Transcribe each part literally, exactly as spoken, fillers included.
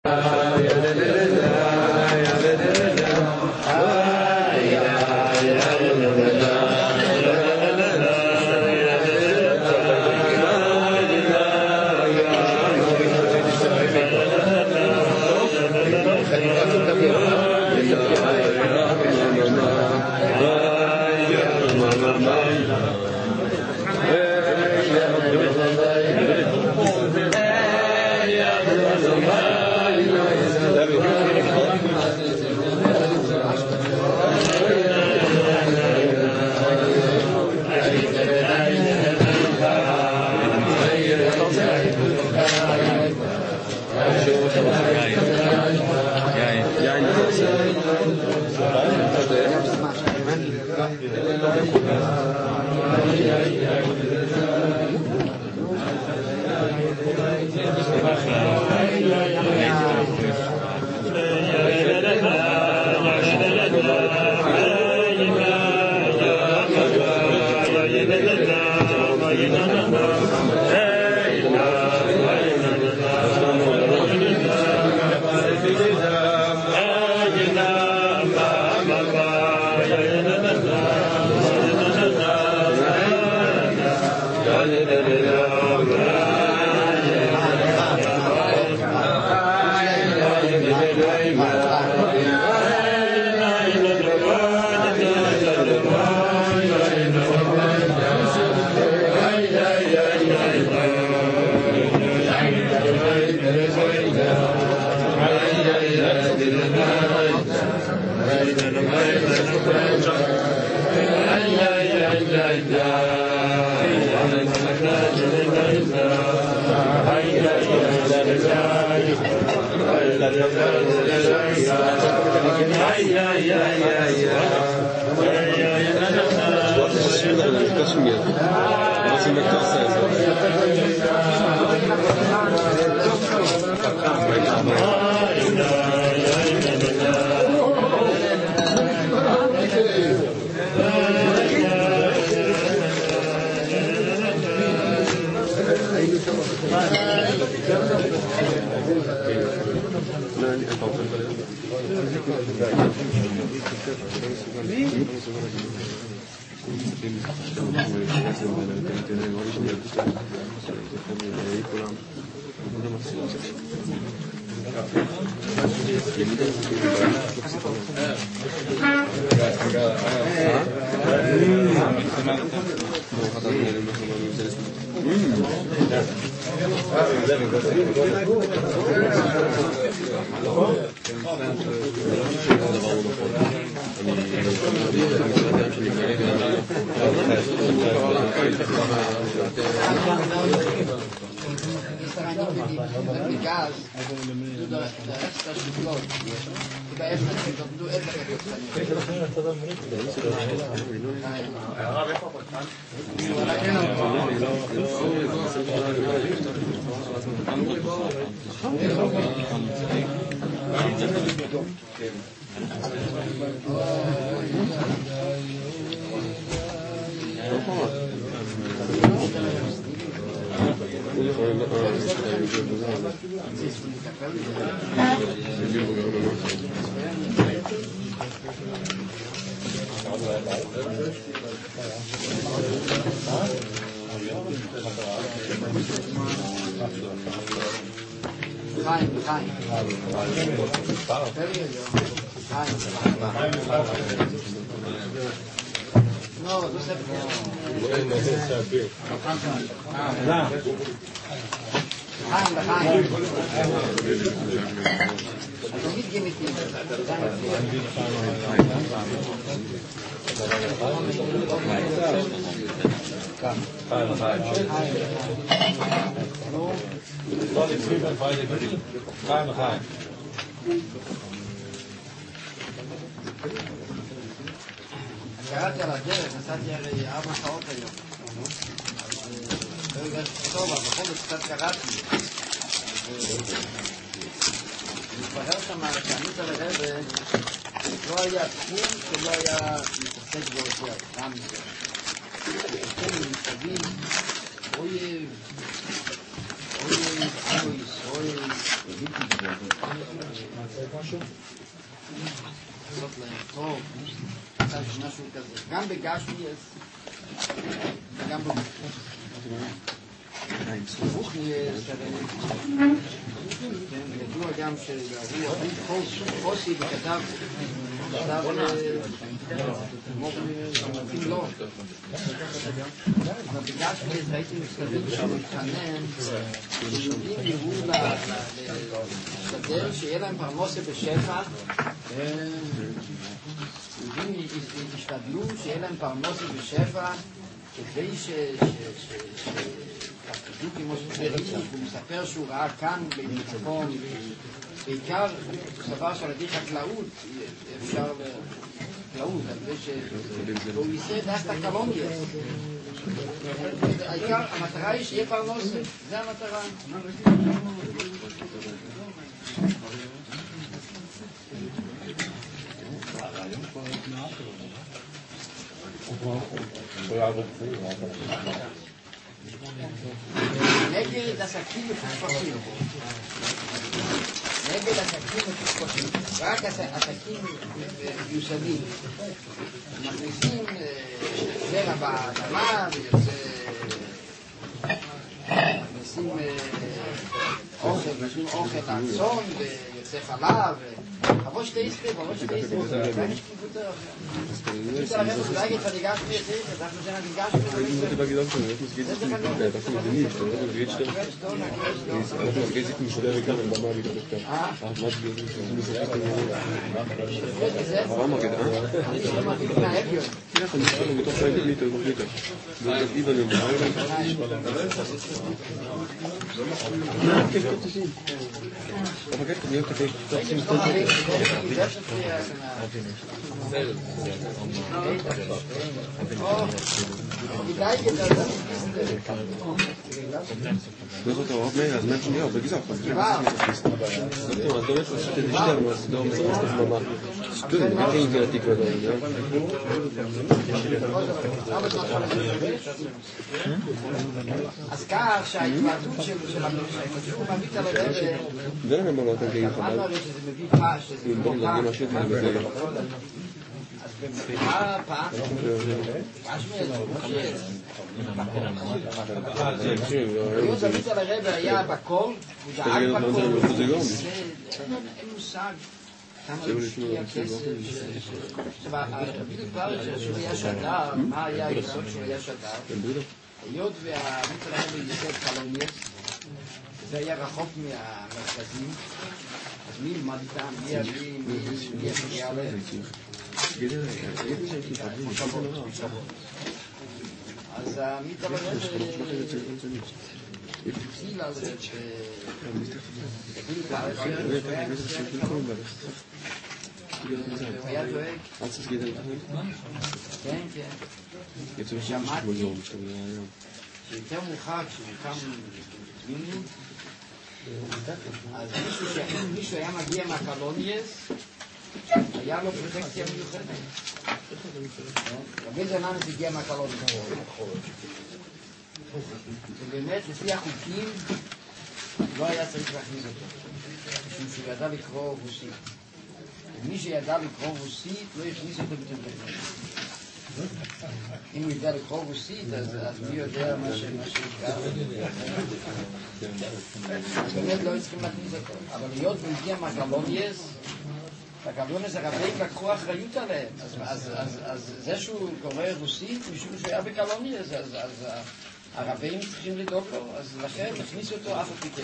קראתי על הדרך, נסעתי הרי ארבע שעות היום. לא הגעתי טוב, אבל בכל זאת קצת קראתי. מתברר שם שענית לרבא, לא היה תחום שלא היה מתעסק בו יותר, גם זה. תחום מסביב, אויב, אויב, אויב, אויב, לעשות להם טוב, משהו כזה. גם בגשמי וגם ברוחני ידוע גם שהוא חוסי וכתב כתב מורים לא. אבל בגשמי הייתי מסתכל שהוא מתחנן שיהודים יראו להשתדל שיהיה להם פרנסה בשפע, יהודים ישתדלו שיהיה להם פרנסה בשפע כדי תפקידו כמו שצריך. הוא מספר שהוא ראה כאן במקום, בעיקר הוא סבר שעל ידי חקלאות אפשר חקלאות, על זה שהוא ייסד דווקא קלוניה. העיקר, המטרה היא שיהיה פרנסה, זה המטרה. נגד עסקים מפושפשים, נגד עסקים מפושפשים, רק עסקים מיוסדים, מכניסים זרע באדמה מכניסים אוכל, מכניסים אוכל לעצון ויוצא חלב, aber stehst du, aber stehst du, da kann ich gut da. Ich sage, das sage ich, die Gas mir sehen, das muss ja die Gas. Ich wollte mal gesagt, das geht nicht, das geht nicht, das geht stimmt. Das geht sich nicht so der kann, dann mal wieder das. Ah, was wir müssen erst mal. Warum mal geht an? Ich will mal wieder helfen. Ja, von der mit doch zwei Meter über Meter. Das über den Ball. Aber geht mir okay. Das ist auch mehr als Menschen, ja, aber gesagt, das ist das Deutsch, was steht nicht sterben, was da ist, das man macht. Stimmt, wir kriegen die Artikel da, ja. אז כך שההתוועדות של הממשלה, שהוא מביא את הלב, אמרנו הרי שזה מביא פש, שזה מביא פש, אז במביא פש, פש מייצור, היות מביא את הלב היה בכל, הוא דאג בכל, אין מושג, כמה משקיע כסף, בדיוק פרק שהוא היה שדר, מה היה היסוד שהוא היה שדר, היות והמיץ הלב יסד קלוניאס, זה היה רחוק מהמרכזים, אז מי ילמד איתם, מי יביא, מי יפגיע להם. אז המיץ הלב התחיל על זה הוא היה דואג. כן, כן. שמעתי שיותר מאוחר כשהוקם מינימום, אז מישהו היה מגיע מהקלוניאס, היה לו פרוטקציה מיוחדת. רבי זנן הגיע מהקלוניאס. ובאמת, לפי החוקים, לא היה צריך להכניס אותו, משום שהוא ידע לקרוא רוסית. ומי שידע לקרוא רוסית לא הכניס אותו בתנדקות. אם הוא ידע לקרוא רוסית, אז מי יודע מה שיקרה. באמת לא צריכים להכניס אותו. אבל להיות הוא הגיע מהקלוניאס, והקלוניאס הרבים לקחו אחריות עליהם. אז זה שהוא קורא רוסית, משום שהוא היה בקלוניאס, אז הרבים צריכים לדאוג לו, אז לכן הכניסו אותו אף הפיקר.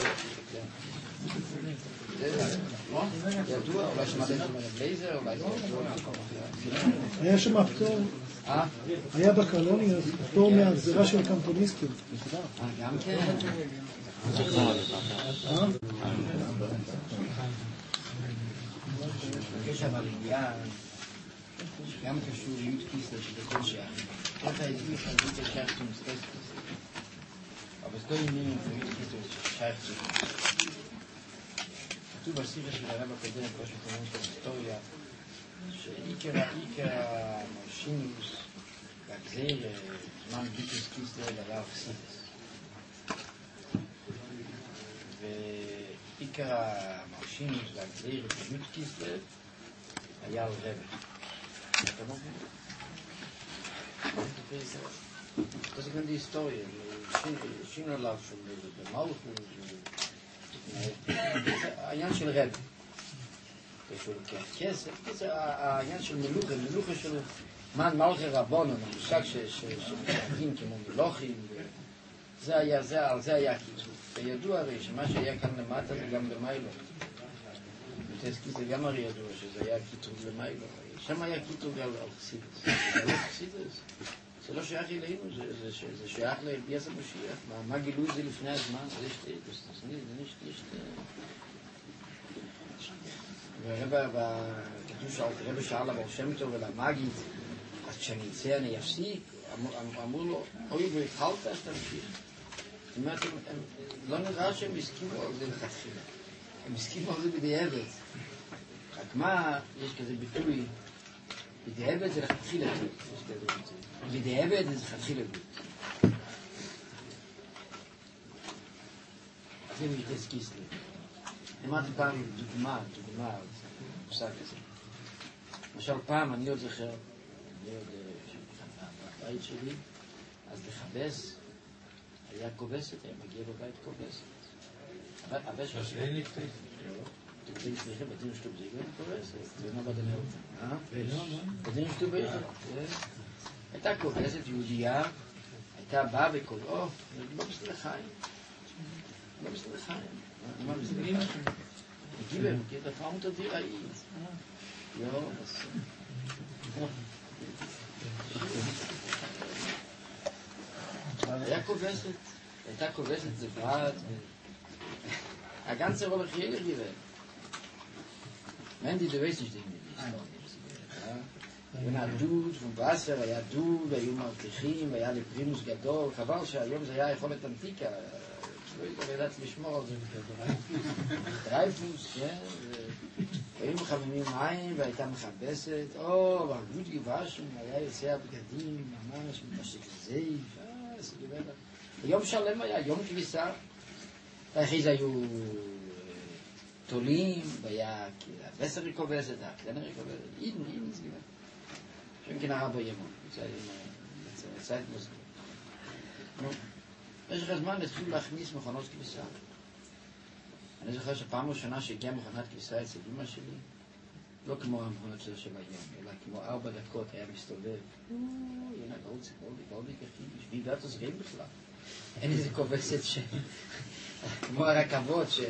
ידוע, אולי שמעתם בלייזר, אולי זה ידוע. היה שם פטור, היה בקלוניה, פטור מהגזירה של הקמפוניסטים. גם כן? יש אבל עניין, גם קשור ליוד קיסלר שבכל שעה. איך העזבי חזית השייך שמוסטסטוס. אבל זה לא עניין עם ליוד קיסלר שייך שמוסטסטוס. כתוב בסירה של הרב הקודם, כמו שתראו את ההיסטוריה, שעיקר המרשינוס והגזיר זמן ביטוס קיסלר לרב סידס. העיקר המרשים להגדיר את יודקיסלב היה על רבי. אתה לא מבין? Das ist die Historie. Schindlerlauf schon der Malchus. העניין של רב. של כסף. זה העניין של מלוכה. מלוכה של מן מלכי רבונו. המושג שמתנהגים כמו מלוכים. זה היה, זה, על זה היה קיצור. וידוע הרי שמה שהיה כאן למטה זה גם למיילו. זה גם הרי ידוע שזה היה קיצור למיילו. שם היה קיצור על חסידס. זה לא חסידס. זה לא שייך אלינו, זה שייך לביאס המשיח. מה גילו את זה לפני הזמן? זה יש... זה יש... והרבא, כתוב שהרבא שאל לבעל שם טוב ולמגיד, אז כשאני אצא אני אפסיק, אמרו לו, אוי והתחלת אז תמשיך. זאת אומרת, לא נראה שהם הסכימו על זה לכתחילה. הם הסכימו על זה בדיעבד. רק מה, יש כזה ביטוי, בדיעבד זה לכתחילה טוב. יש כזה ביטוי. בדיעבד זה לכתחילה טוב. זה מתייס קיסלב. אמרתי פעם דוגמה, דוגמה, מושג כזה. למשל פעם, אני עוד זוכר, אני עוד בבית שלי, אז לכבס, היה כובסת, היה מגיע בבית כובסת. אבל יש... אין לי כתב. תקדים שליחים, בדין שטוב זה גם כובסת. זה מה בדין אותם. אה? בדין שטוב ביחד. הייתה כובסת יהודייה, הייתה באה וכל... או, לא בסדר חיים. לא בסדר חיים. מה בסדר חיים? הגיבר, כי את הפעמות הדירה היא... לא, אז... היה כובסת, הייתה כובסת זברת, הגנצר הולך יהיה לגיבר. מנדי דווייס nicht wenn er דוד, von Wasser, היה דוד, היו מרתיחים, היה לפרימוס גדול, חבל שהיום זה היה יכולת ענתיקה, לא ידעת לשמור על זה דרייפוס, כן, והיו מחממים מים והייתה מחבסת, או, והגוד גבשם, היה יוצא הבגדים, ממש, מתמשק זייף, אה, איזה גברת. יום שלם היה, יום כביסה, ואחרי זה היו תולים, והיה הבסר ריקובסת, הקלנר ריקובסת, אידן, אידן, זה גברת. שם כן הרבה ימון, יצא את מוזיקה. נו, במשך הזמן התחילו להכניס מכונות כביסה. אני זוכר שפעם ראשונה שהגיעה מכונת כביסה אצל אמא שלי, לא כמו המכונות של היום, אלא כמו ארבע דקות היה מסתובב. הנה, גולדסי, גולדי, גולדי כחיש, וידעת עוזרים בכלל. אין איזה כובסת ש... כמו הרכבות ש...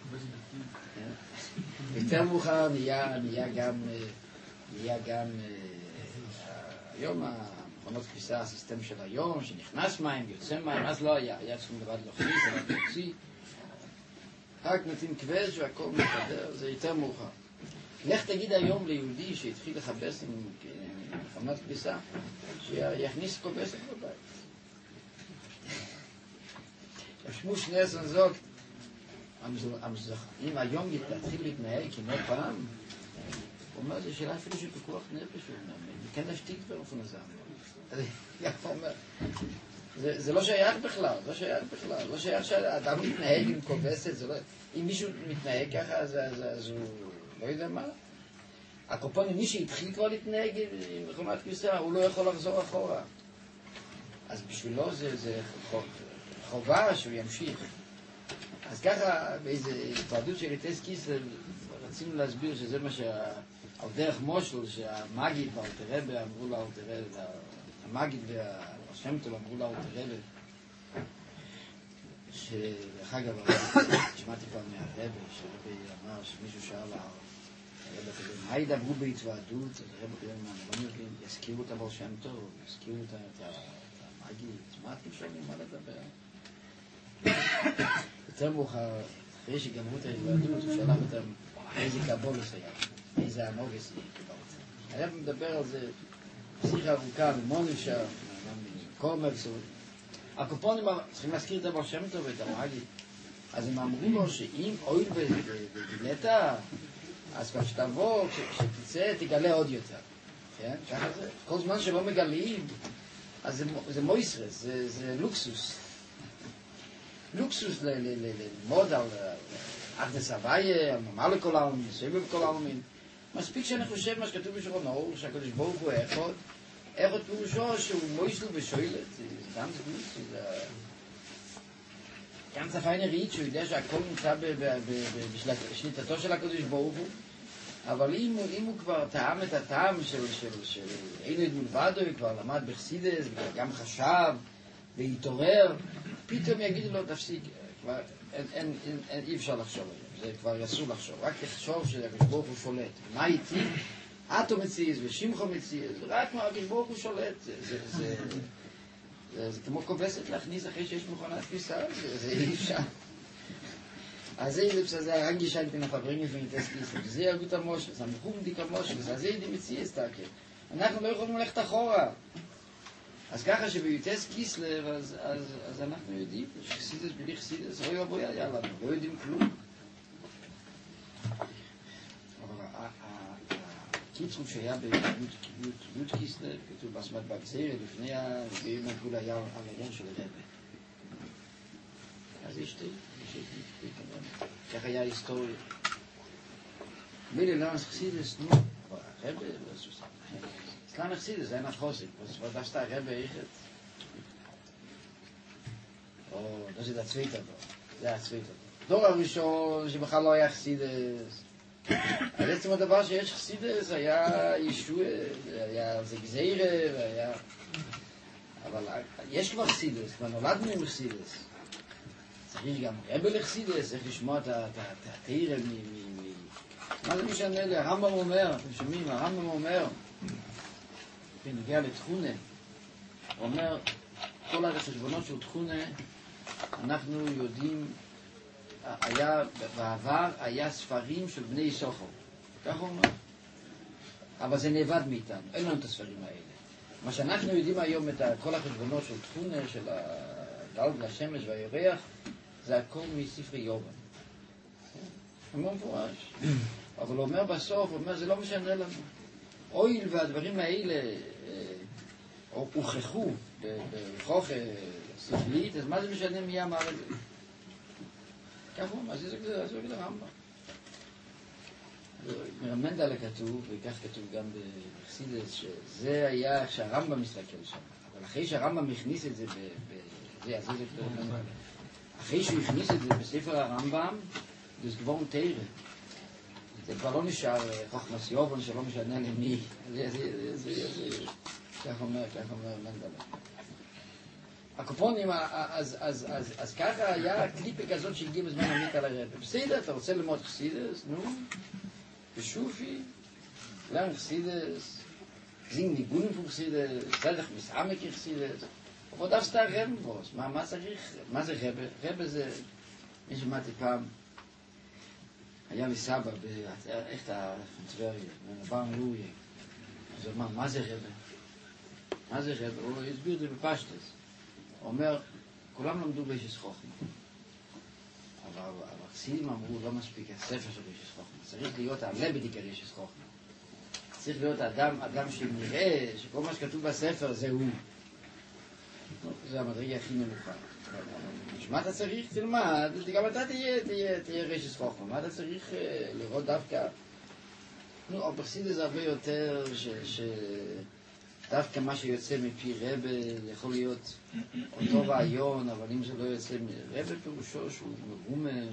יותר מאוחר נהיה גם... נהיה גם... היום המכונות כביסה, הסיסטם של היום, שנכנס מים, יוצא מים, אז לא היה, היה צריכים לבד להכניס, לבד להוציא. רק נתים כבש והכל מתקדר, זה יותר מאוחר. לך תגיד היום ליהודי שהתחיל לחפש עם מכונות כביסה, שיכניס כובסת בבית. ישמו שני סנזוק, אם היום תתחיל להתנהל כמו פעם, הוא אומר, זו שאלה אפילו של פיקוח נפש, וכן להשתיק באופן הזה. יפה אומר, זה לא שייך בכלל, לא שייך בכלל, לא שייך שהאדם מתנהג עם כובסת, אם מישהו מתנהג ככה, אז הוא לא יודע מה. הקופון, מי שהתחיל כבר להתנהג עם מכונת כביסה, הוא לא יכול לחזור אחורה. אז בשבילו זה חובה שהוא ימשיך. אז ככה, באיזו התוועדות של איטס קיסלב, רצינו להסביר שזה מה שה... על דרך מושל, שהמגיד והאלתרבה אמרו לאלתרבה, המגיד והשם טוב אמרו לאלתרבה, שדרך אגב, שמעתי פעם מהרבה, שהרבה אמר שמישהו שאל הרבה כזה, מה ידברו בהתוועדות? אז הרבה כזה, מה, אני לא מבין, יזכירו את הבעל שם טוב, יזכירו את המגיד, מה אתם שואלים, מה לדבר? יותר מאוחר, אחרי שגמרו את ההתוועדות, הוא שלח אותם איזה קבולוס היה, איזה הנוגס קיבלת. היה מדבר על זה פסיכה ארוכה, ממונישר, קומרס. הקופונים צריכים להזכיר את הבעל שם טוב ואת המגיד. אז הם אמרו לו שאם אוהל וגילת, אז כבר שתבוא, כשתצא, תגלה עוד יותר. כן? ככה זה. כל זמן שלא מגלים, אז זה מויסרס, זה לוקסוס. לוקסוס ללמוד על אחדס הוויה, ממלא כל העלמין, סבב כל העלמין. מספיק שאני חושב מה שכתוב בשולחן אור, שהקדוש ברוך הוא אחד, אחד פירושו שהוא מויסל ושוילת, זה גם זה גוס, זה גם זה פיין ריט, שהוא יודע שהכל נמצא בשליטתו של הקדוש ברוך הוא, אבל אם הוא כבר טעם את הטעם של אילד מלבדו, כבר למד בחסידס, וגם חשב, והתעורר, פתאום יגידו לו, תפסיק, כבר אי אפשר לחשוב עליו, זה כבר אסור לחשוב, רק לחשוב שהקדוש ברוך הוא שולט. מה איתי? אתו מציז ושמחו מציז, רק מה הקדוש ברוך הוא שולט, זה כמו כובסת להכניס אחרי שיש מכונת כביסה, זה אי אפשר. אז זה זה הרגישן בין החברים וינטסקיס, זה יגות המושל, זה המחום דיק המושל, זה זה ידי מציז תקל. אנחנו לא יכולים ללכת אחורה. אז ככה שביוטס קיסלב, אז, אז, אז אנחנו יודעים שחסידס בלי חסידס, רואי ובוי היה לנו, לא יודעים כלום. אבל הקיצור שהיה ביוט קיסלב, כתוב בסמת בגזיר, לפני הגאים הגבול היה על העניין של הרבי. אז יש שתי, ככה היה היסטוריה. מילה למה חסידס, נו, אבל הרבי, לא סוסה. Kleine Chassidus, ein Achosik. Was das da Rebbe Eichet? Oh, das ist der zweite Dor. Das ist der zweite Dor. Dor הראשון, שבכלל לא היה Chassidus. אז עצם הדבר שיש Chassidus, היה ישוע, היה זה גזירה, והיה... אבל יש כבר Chassidus, כבר נולדנו עם Chassidus. צריך גם רבי לחסידס, צריך לשמוע את התאירה מ... מה זה משנה לי? הרמב"ם אומר, אתם שומעים, הרמב"ם אומר, בנגיע לתכונה, הוא אומר, כל החשבונות של תכונה, אנחנו יודעים, היה, בעבר היה ספרים של בני סוחר, כך הוא אומר, אבל זה נאבד מאיתנו, אין לנו את הספרים האלה. מה שאנחנו יודעים היום, את כל החשבונות של תכונה, של הגל והשמש והירח, זה הכל מספרי יובן. הוא אומר מפורש. אבל הוא אומר בסוף, הוא אומר, זה לא משנה לנו. אויל והדברים האלה הוכחו בכוח שכלית, אז מה זה משנה מי אמר את זה? כך הוא אומר, אז זה כזה רמב"ם. מרמנדלה כתוב, וכך כתוב גם בחסידס, שזה היה איך שהרמב"ם מסתכל שם. אבל אחרי שהרמב"ם הכניס את זה, זה, אז זה כתוב. אחרי שהוא הכניס את זה בספר הרמב"ם, זה כבר תאירה. זה כבר לא נשאר חוכמס יובן שלא משנה למי. זה, זה, זה, זה, כך אומר, כך אומר מנדלה. הקופונים, אז, אז, אז, אז ככה היה קליפה כזאת שהגיע בזמן עמית על הרב. בסדר, אתה רוצה ללמוד חסידס? נו, בשופי, למה חסידס? זין ניגונים פה חסידס, צדך מסעמק חסידס. אבל דווקא רב בוס, מה, מה צריך? מה זה רב? רב זה, מי שמעתי פעם, היה לי סבא, איך אתה טבריה, בנבר מלואי. אז הוא אמר, מה זה רב? מה זה רב? הוא הסביר את זה בפשטס. הוא אומר, כולם למדו בישס חוכמה. אבל החסידים אמרו, לא מספיק הספר של בישס חוכמה. צריך להיות הלבדיקר בישס חוכמה. צריך להיות אדם, אדם שנראה שכל מה שכתוב בספר זה הוא. זה המדרגה הכי נמוכה. מה אתה צריך? תלמד, גם אתה תהיה, תהיה, תהיה רשס חוכמה. מה אתה צריך לראות דווקא? נו, אבל בחסידות זה הרבה יותר ש... דווקא מה שיוצא מפי רבי יכול להיות אותו רעיון, אבל אם זה לא יוצא מרבי פירושו שהוא מרומן,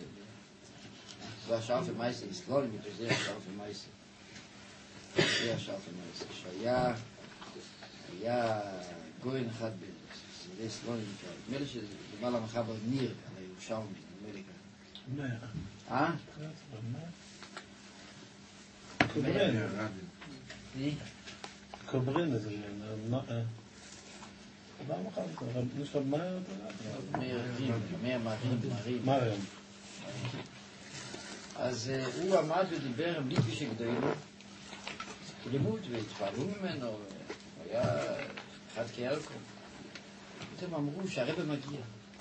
והשאר ומייסה, סלולים, זה השאר ומייסה. זה השאר ומייסה. שהיה, היה גוין אחד בסלדי סלולים, נדמה לי שדבר למחבר ניר, על הירושלמי, נדמה לי כאן. אה? קוברן. מי? קוברן, זה מה... מה מחר? יש לך מה... מאיר מרים. מרים. אז הוא עמד ודיבר עם ליטבי שגדלו, לימוד והתפעלו ממנו, הוא היה אחד כאלקו. פתאום אמרו שהרבא מגיע.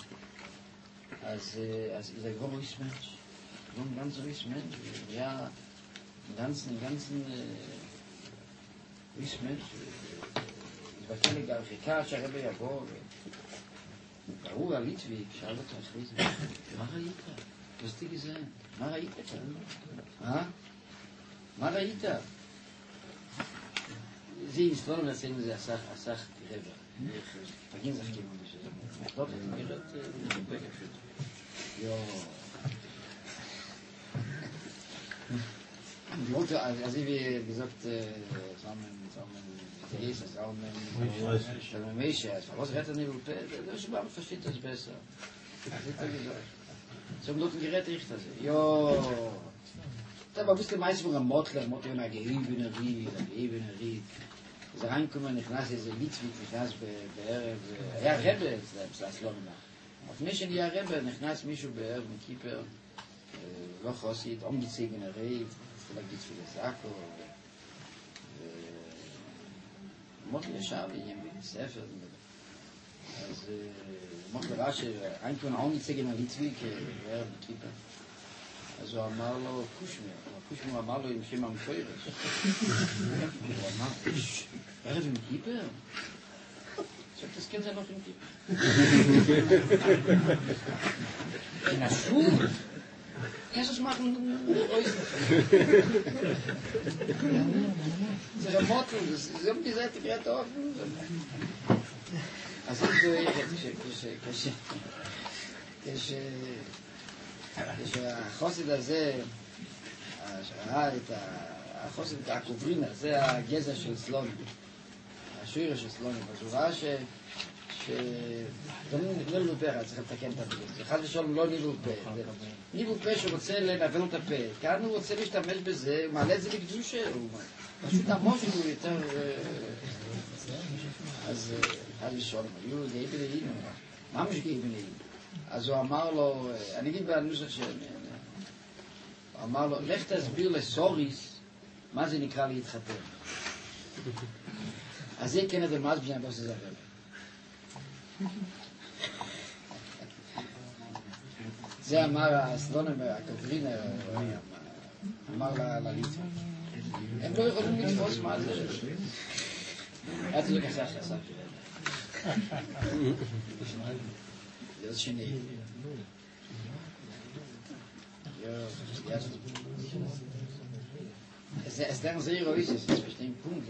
אז זה כבר איסמנש. לא ganz so איסמנש, היה ganzen, ganzen איסמנש. התבקע לגר, חיכה שהרבא יבוא. והוא הליטבי, שאל אותו אחרי זה, מה ראית? Was hast du gesehen? מה ראית כאן? אה? מה ראית? זה יסלול לנסיין זה אסך, אסך רבע. פגין זכקים על זה. טוב, זה נראית מבקר פשוט. יו. Also wie gesagt, zusammen, zusammen, Jesus, zusammen, zusammen, Mesha, was redet er nicht über P? Das ist überhaupt versteht das besser. Das ist ja gesagt. So haben dort ein Gerät richtig das. Jo. Da war ein bisschen meist von einem Motler, Motler in einer Gehebenerie, einer Gehebenerie. Das reinkommen, ich lasse diese Litzwig, ich lasse bei ja, Rebbe, das lohnt noch. Auf mich in die Rebbe, ich lasse mich über mit Kieper, לא חוסית, אומגיצי גנרי, vielleicht geht's für das Akku, מות ישר ועניין בספר, אז מות לרש"י, ein כהן אומגיצי גנרי צבי כערב בכיפה, אז הוא אמר לו, קושמר, קושמר אמר לו עם שם המפוירש, הוא אמר, ערב עם כיפה? עכשיו תזכיר זה noch עם כיפה. in der Schule. Jesus machen Häuser. Das ist ein Motto, sie haben die Seite gerade offen. Also ich so, כשהחוסד הזה, שראה את החוסד הקוברין, זה הגזע של סלוני, השוער של סלוני, אז הוא ראה ש... לא ניבול פה, צריך לתקן את הפה. אחד ושלום לא ניבול פה. ניבול פה שרוצה להבין את הפה. כאן הוא רוצה להשתמש בזה, הוא מעלה את זה לקדושה. פשוט המושג הוא יותר... אז אחד ושלום, היו גאי בנאים. ממש גאי בנאים. אז הוא אמר לו, אני אגיד בנוסח ש... הוא אמר לו, לך תסביר לסוריס מה זה נקרא להתחתן. אז זה כן את המאז בני הבוס הזה הרבה. זה אמר הסלונם, הקוברינר, אמר לליצמן. הם לא יכולים לתפוס מה זה. אז זה כסח שעשה. זה שני. Es denken sehr egoistisch, das ist bestimmt Punkt.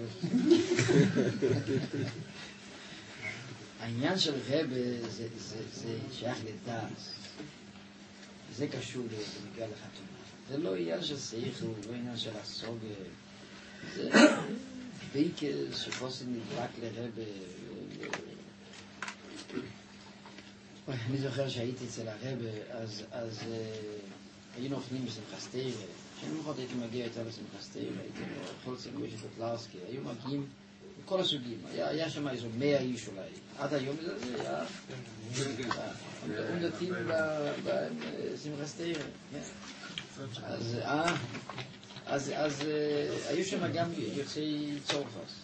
העניין של רבה זה שייך לדעת. זה קשור בנגיעה לחתונה. זה לא עניין של שכל, לא עניין של הסוג. זה בעיקר שחוסן נדבק לרבה. אני זוכר שהייתי אצל הרבה, אז היינו אוכלים בשמחסטיירה. כשאני מחות הייתי מגיע איתה בשמחסטיירה, הייתי אוכל צמוי של קוטלרסקי. היו מגיעים כל הסוגים. היה שם איזו מאה איש אולי. עד היום זה היה... עומדתים בשמחסטיירה. אז היו שם גם יוצאי צורפס.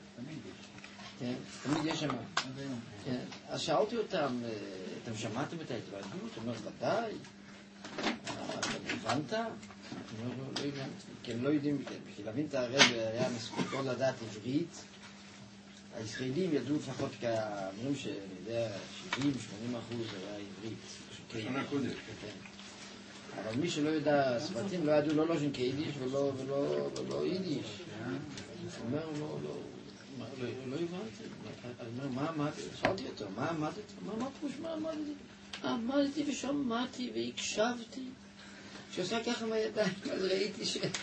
תמיד יש שם. אז שאלתי אותם, אתם שמעתם את ההתוועדות? הם אומרים, ודאי. אתם הבנת? לא הבנתי. כי הם לא יודעים, בשביל להבין את הרב היה מספיקו לדעת עברית. הישראלים ידעו לפחות כאמרים שאני יודע, שבעים שמונים אחוז היה עברית. שנה קודם. אבל מי שלא ידע ספרטים לא ידעו לא לוז'ן כיידיש ולא יידיש. הוא אומר, לא, לא. לא הבנתי, מה אמרתי? שאלתי אותו, מה אמרתי? מה אמרתי? מה אמרתי? אמרתי ושמעתי והקשבתי. כשעושה ככה מהידיים, אז ראיתי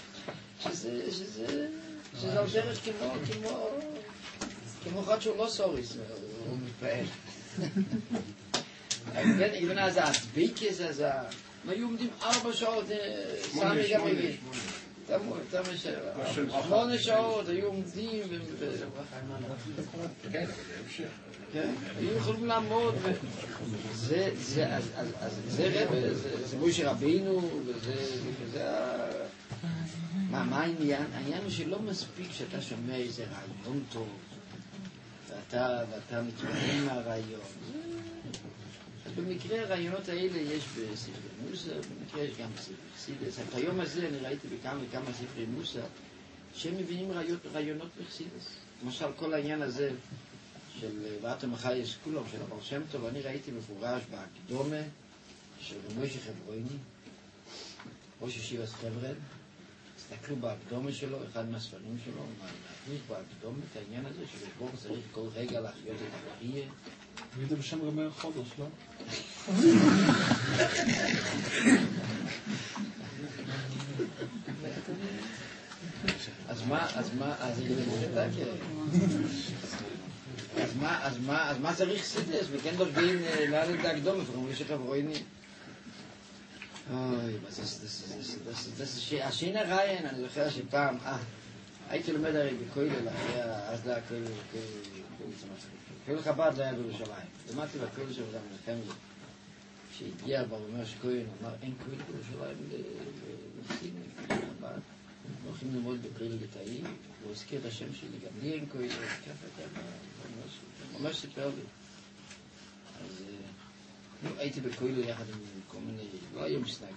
שזה על דרך כמו אחד שהוא לא סוריס, הוא מתפעל. even als het beekjes, als het... Maar je moet hem acht שעות, סמי גם יגיד. שמונה שעות, היו עומדים היו יכולים לעמוד זה רב, זה מוישה רבינו מה העניין? העניין הוא שלא מספיק שאתה שומע איזה רעיון טוב ואתה מתמודד מהרעיון. במקרה הרעיונות האלה יש בספרי מוסר, במקרה יש גם בספרי חסידס. את היום הזה אני ראיתי בכמה וכמה ספרי מוסר שהם מבינים רעיונות בחסידס. למשל כל העניין הזה של ואתם החי אסכולום של הבר שם טוב, אני ראיתי מפורש בהקדומה של מוישה חברויני, ראש ישיבת חבר'ה, תסתכלו באקדומה שלו, אחד מהספרים שלו, להכניס באקדומה את העניין הזה, שבשבור צריך כל רגע להחיות את הבריא. תגיד זה בשם רמי החודש, לא? אז מה, אז מה, אז אז מה, אז מה, אז מה צריך סידס? וכן דורגים לאן את האקדומה, וכמו יש חברוינים. אוי, השין הריין, אני זוכר שפעם, אה, הייתי לומד הרי בכולל, אז לא היה כולל, כולל חב"ד לא היה בירושלים. למדתי בכולל של אדם מנחם, שהגיע ברומר שכהן, אמר, אין כולל בירושלים לסינים, חב"ד. הולכים ללמוד בכולל ליטאי, הוא הזכיר את השם שלי, גם לי אין כולל, ככה, ממש סיפר לי. אז הייתי בכולל יחד עם כל מיני, לא היום סנאק.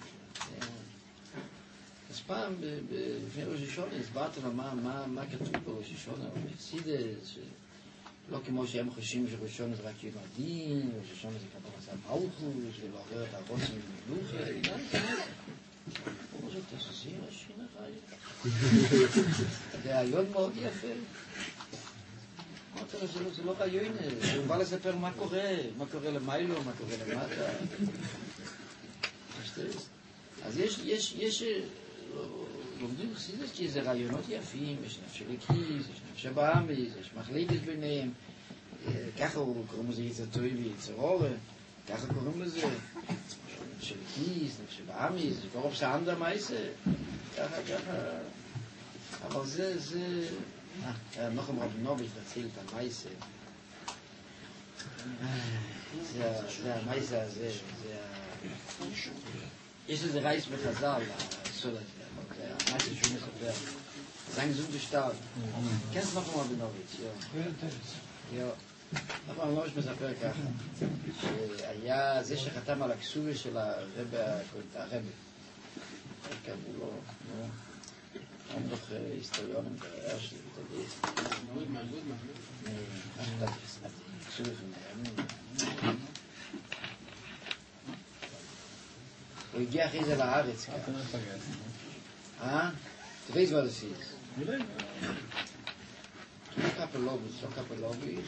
אז פעם, לפני ראש השונה, הסברתי לו מה כתוב בראש השונה, בחסידות, לא כמו שהם חושבים שראש השונה זה רק ילדים, ראש השונה זה כתוב עשה מלכות, ולעורר את הרוצים ומלוכה, הוא אומר, תעשי ראשין החיים. זה רעיון מאוד יפה. אמרתי לו, זה לא רעיון, הוא בא לספר מה קורה, מה קורה למיילו, מה קורה למטה. אז יש, יש, יש, לומדים חסידות כי זה רעיונות יפים, יש נפש אלוקיס, יש נפש הבאמיס, יש מחלקת ביניהם, ככה קוראים לזה יצר טוב ויצר אור, ככה קוראים לזה נפש אלוקיס, נפש הבאמיס, זה קוראים סענדה מייסה, ככה, ככה, אבל זה, זה, אה, נוחם רבינוביץ' תציל את המייסה, זה המייסה הזה, זה ה... יש איזה רייס בחז"ל, הסוד הזה, המייסה שהוא מספר, זין זוג ושטר, כנס נוחם רבינוביץ', יו, נוחם רבינוביץ' מספר ככה, שהיה זה שחתם על הכסובה של הרבי, הרבי, קראו לו, אני זוכר היסטוריונים ברעייה שלי, תגיד. גודמן, גודמן. הוא הגיע אחרי זה לארץ. אה? Du weißt, was es ist. לא קפלוביץ, לא קפלוביץ,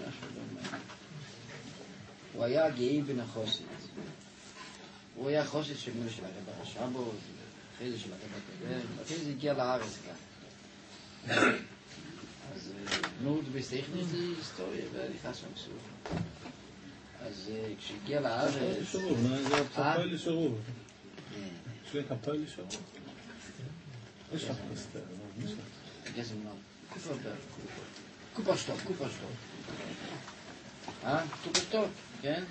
הוא היה גאי בן החוסית. הוא היה חוסית של הרב הרשב"א, אחרי זה של הרב הקודם, אחרי זה הגיע לארץ כאן. אז נו, du bist echt nicht die Historie, ואני חס ומסור. אז כשהגיע לארץ... זה הפסקה לשרוב. יש לי כפי לשרוב. יש לך פסטר, אבל יש לך. גזם לא. קופה שטוב, קופה שטוב. אה? קופה שטוב, כן?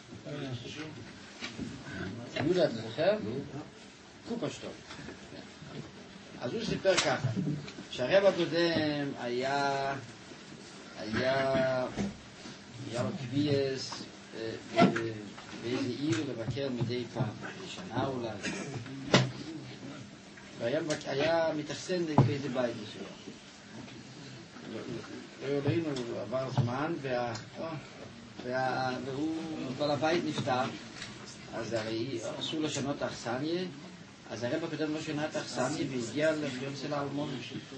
יהודה, אתה זוכר? קופה שטוב. אז הוא סיפר ככה, שהרב הקודם היה, היה, היה לו קביעס באיזה עיר לבקר מדי פעם, בשנה אולי, והיה מתאכסן באיזה בית שלו. לא ראינו, עבר זמן, והוא, כל הבית נפטר, אז הרי אסור לשנות את האכסניה, אז הרב הקודם לא שינה את האכסניה והגיע לחיות אצל האלמון.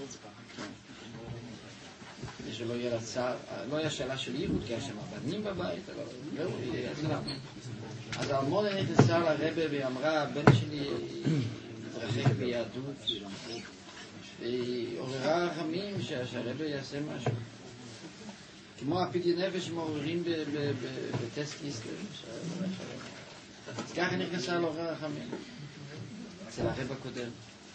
שלא יהיה לצער, לא היה שאלה של ייחוד, כי היה שם הבנים בבית, אבל לא, יהיה אצלם. אז האלמון נכנסה לרבא והיא אמרה, הבן שלי מתרחק ביהדות, והיא עוררה רחמים שהרבא יעשה משהו. כמו הפגעי נפש מעוררים בטסט קיסלר. אז ככה נכנסה לעורר רחמים. אצל הרב הקודם.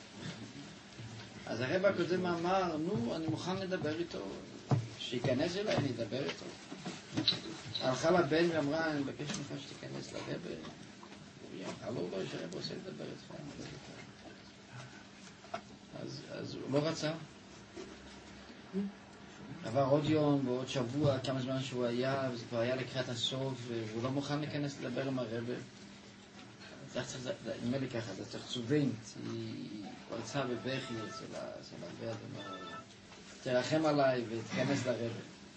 אז הרב הקודם אמר, נו, אני מוכן לדבר איתו, שיכנס אליי, אני אדבר איתו. הלכה לבן ואמרה, אני מבקש ממך שתיכנס לרב. היא אמרה, לא, לא, שהרב רוצה לדבר איתך. אז, אז הוא לא רצה. עבר עוד יום ועוד שבוע, כמה זמן שהוא היה, וזה כבר היה לקראת הסוף, והוא לא מוכן להיכנס לדבר עם הרב. נראה לי ככה, זה צריך צובן, היא פרצה בבכי אצל הרב, תרחם עליי ותכנס לרב.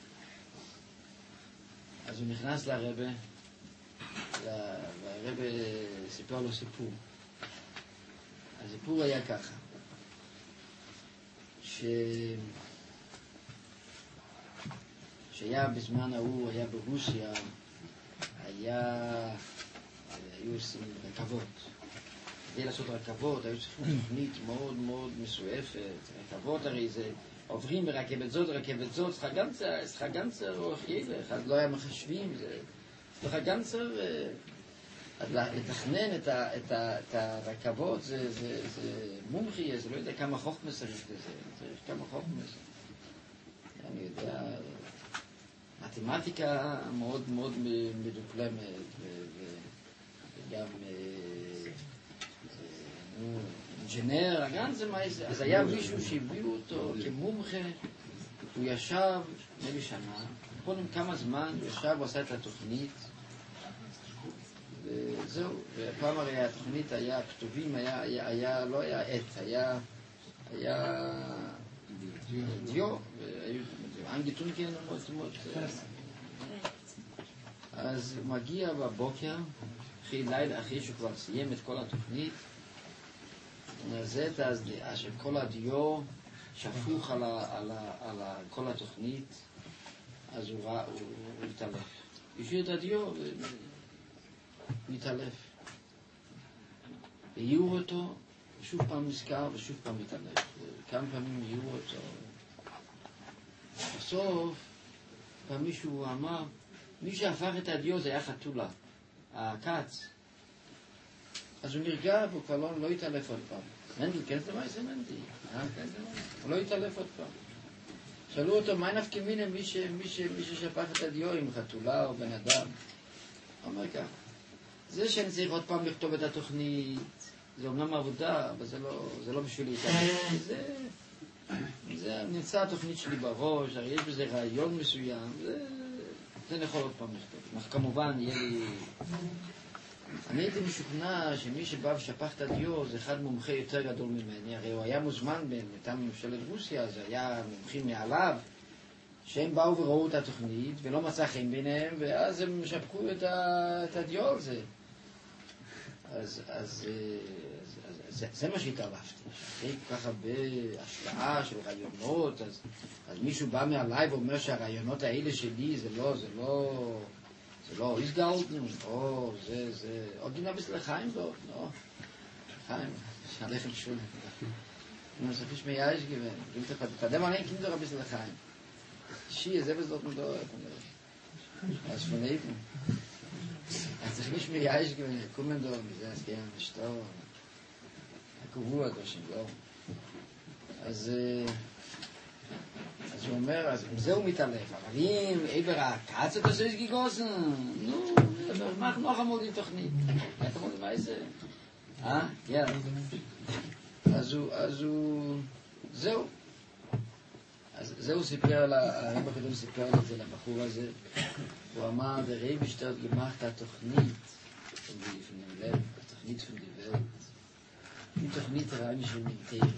אז הוא נכנס לרב, והרב סיפר לו סיפור. הסיפור היה ככה, ש... שהיה בזמן ההוא, היה ברוסיה, היה, היו עושים רכבות. כדי לעשות רכבות, היו צריכים תוכנית מאוד מאוד מסועפת. רכבות הרי זה עוברים ברכבת זאת, רכבת זאת, סליחה גנצר או חייך, אז לא היה מחשבים, סליחה גנצר, לתכנן את, ה, את, ה, את הרכבות זה, זה, זה מומחי, זה לא יודע כמה חוכמה צריך לזה, צריך כמה חוכמה. אני יודע, מתמטיקה מאוד מאוד מדופלמת, וגם אינג'ינר, הגן זה מה זה, אז היה מישהו שהביאו אותו כמומחה, הוא ישב נבי שנה, קודם כמה זמן, הוא ישב, הוא עשה את התוכנית, וזהו, ופעם הרי התוכנית היה כתובים, היה, היה, היה, לא היה עט, היה, היה דיו, והיו אנגיטונקן, אז הוא מגיע בבוקר, אחרי לילה, אחרי שהוא כבר סיים את כל התוכנית, הוא נעשה את ההזדעה של כל הדיו שפוך על, ה, על, ה, על ה, כל התוכנית, אז הוא, הוא, הוא התעלף. השאיר את הדיו והתעלף. והיו אותו, ושוב פעם נזכר ושוב פעם התעלף. כמה פעמים היו אותו. בסוף, פעם מישהו אמר, מי שהפך את הדיו זה היה חתולה, הקץ. אז הוא נרגע והוא כבר לא, לא התעלף עוד פעם. מנדי, כן זה מה זה מנדי? אה, כן זה מה? הוא לא התעלף עוד פעם. שאלו אותו, מה נפקא מינה מי, ש, מי, ש, מי ששפך את הדיו, עם חתולה או בן אדם? הוא אומר כך, זה שאני צריך עוד פעם לכתוב את התוכנית, זה אומנם עבודה, אבל זה לא, זה לא בשביל להתעלף. זה, זה נמצא התוכנית שלי בראש, הרי יש בזה רעיון מסוים, זה, זה יכול עוד פעם לכתוב. אך כמובן, יהיה לי... אני הייתי משוכנע שמי שבא ושפך את הדיו זה אחד מומחה יותר גדול ממני, הרי הוא היה מוזמן מטעם ממשלת רוסיה, אז היה מומחים מעליו, שהם באו וראו את התוכנית ולא מצא חן ביניהם, ואז הם שפכו את, ה... את הדיו על זה. אז, אז, אז, אז זה, זה מה שהתערבתי, שאחרי כל כך הרבה השפעה של רעיונות, אז, אז מישהו בא מעליי ואומר שהרעיונות האלה שלי זה לא, זה לא... זה לא איסגלדן, או זה, זה, או גינה ביסל לחיים דort, לא, חיים, שהלכם שולה. אני צריך לשמיע יש גוון, תקדם עליהם כינדר ביסל לחיים. שי, זה בזאת מדור, אז פונאיבן. אני צריך לשמיע יש גוון, קומן דור, זה הסכם, משתור, הקובוע דור שנגור. אז... אז הוא אומר, אז עם זה הוא מתעלף, אבל אם עבר הקץ את עושה סגיגוסן, נו, מה נוח עמוד עם תוכנית? אתה מודה מה זה? אה? יאללה. אז הוא, אז הוא, זהו. אז זהו סיפר על, הרב הקודם סיפר על זה לבחור הזה, הוא אמר, דרי בשטרת גמחת התוכנית, התוכנית von der Welt, die תוכנית rein schon mit Teil.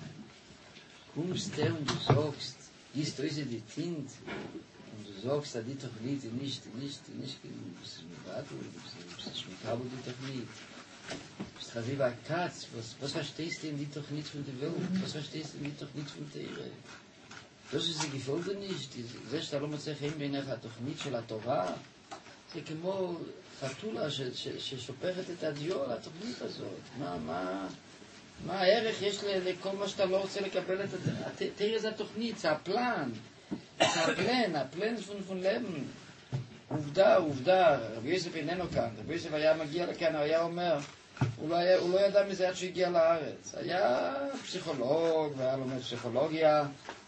Kommst du und du sagst, gehst du diese die Tint und du sagst, dass die Technik nicht, nicht, nicht, das ist mit Bad oder das ist mit Kabel die Technik. Das ist wie bei Katz, was, was verstehst du in die Technik von der Welt? Was verstehst du in die Technik von der Erde? Das ist die Gefühle nicht. זה שאתה לא מצא חן בעיניך התוכנית של התורה, זה כמו חתולה ששופכת את הדיו על התוכנית הזאת. מה, מה... מה הערך יש לכל מה שאתה לא רוצה לקבל את זה? תראה איזה התוכנית, זה הפלן, זה הפלן, הפלן פון לבן. עובדה, עובדה, רבי יוסף איננו כאן, רבי יוסף היה מגיע לכאן, הוא היה אומר, הוא לא, היה, הוא לא ידע מזה עד שהגיע לארץ. היה פסיכולוג, והיה לומד פסיכולוגיה,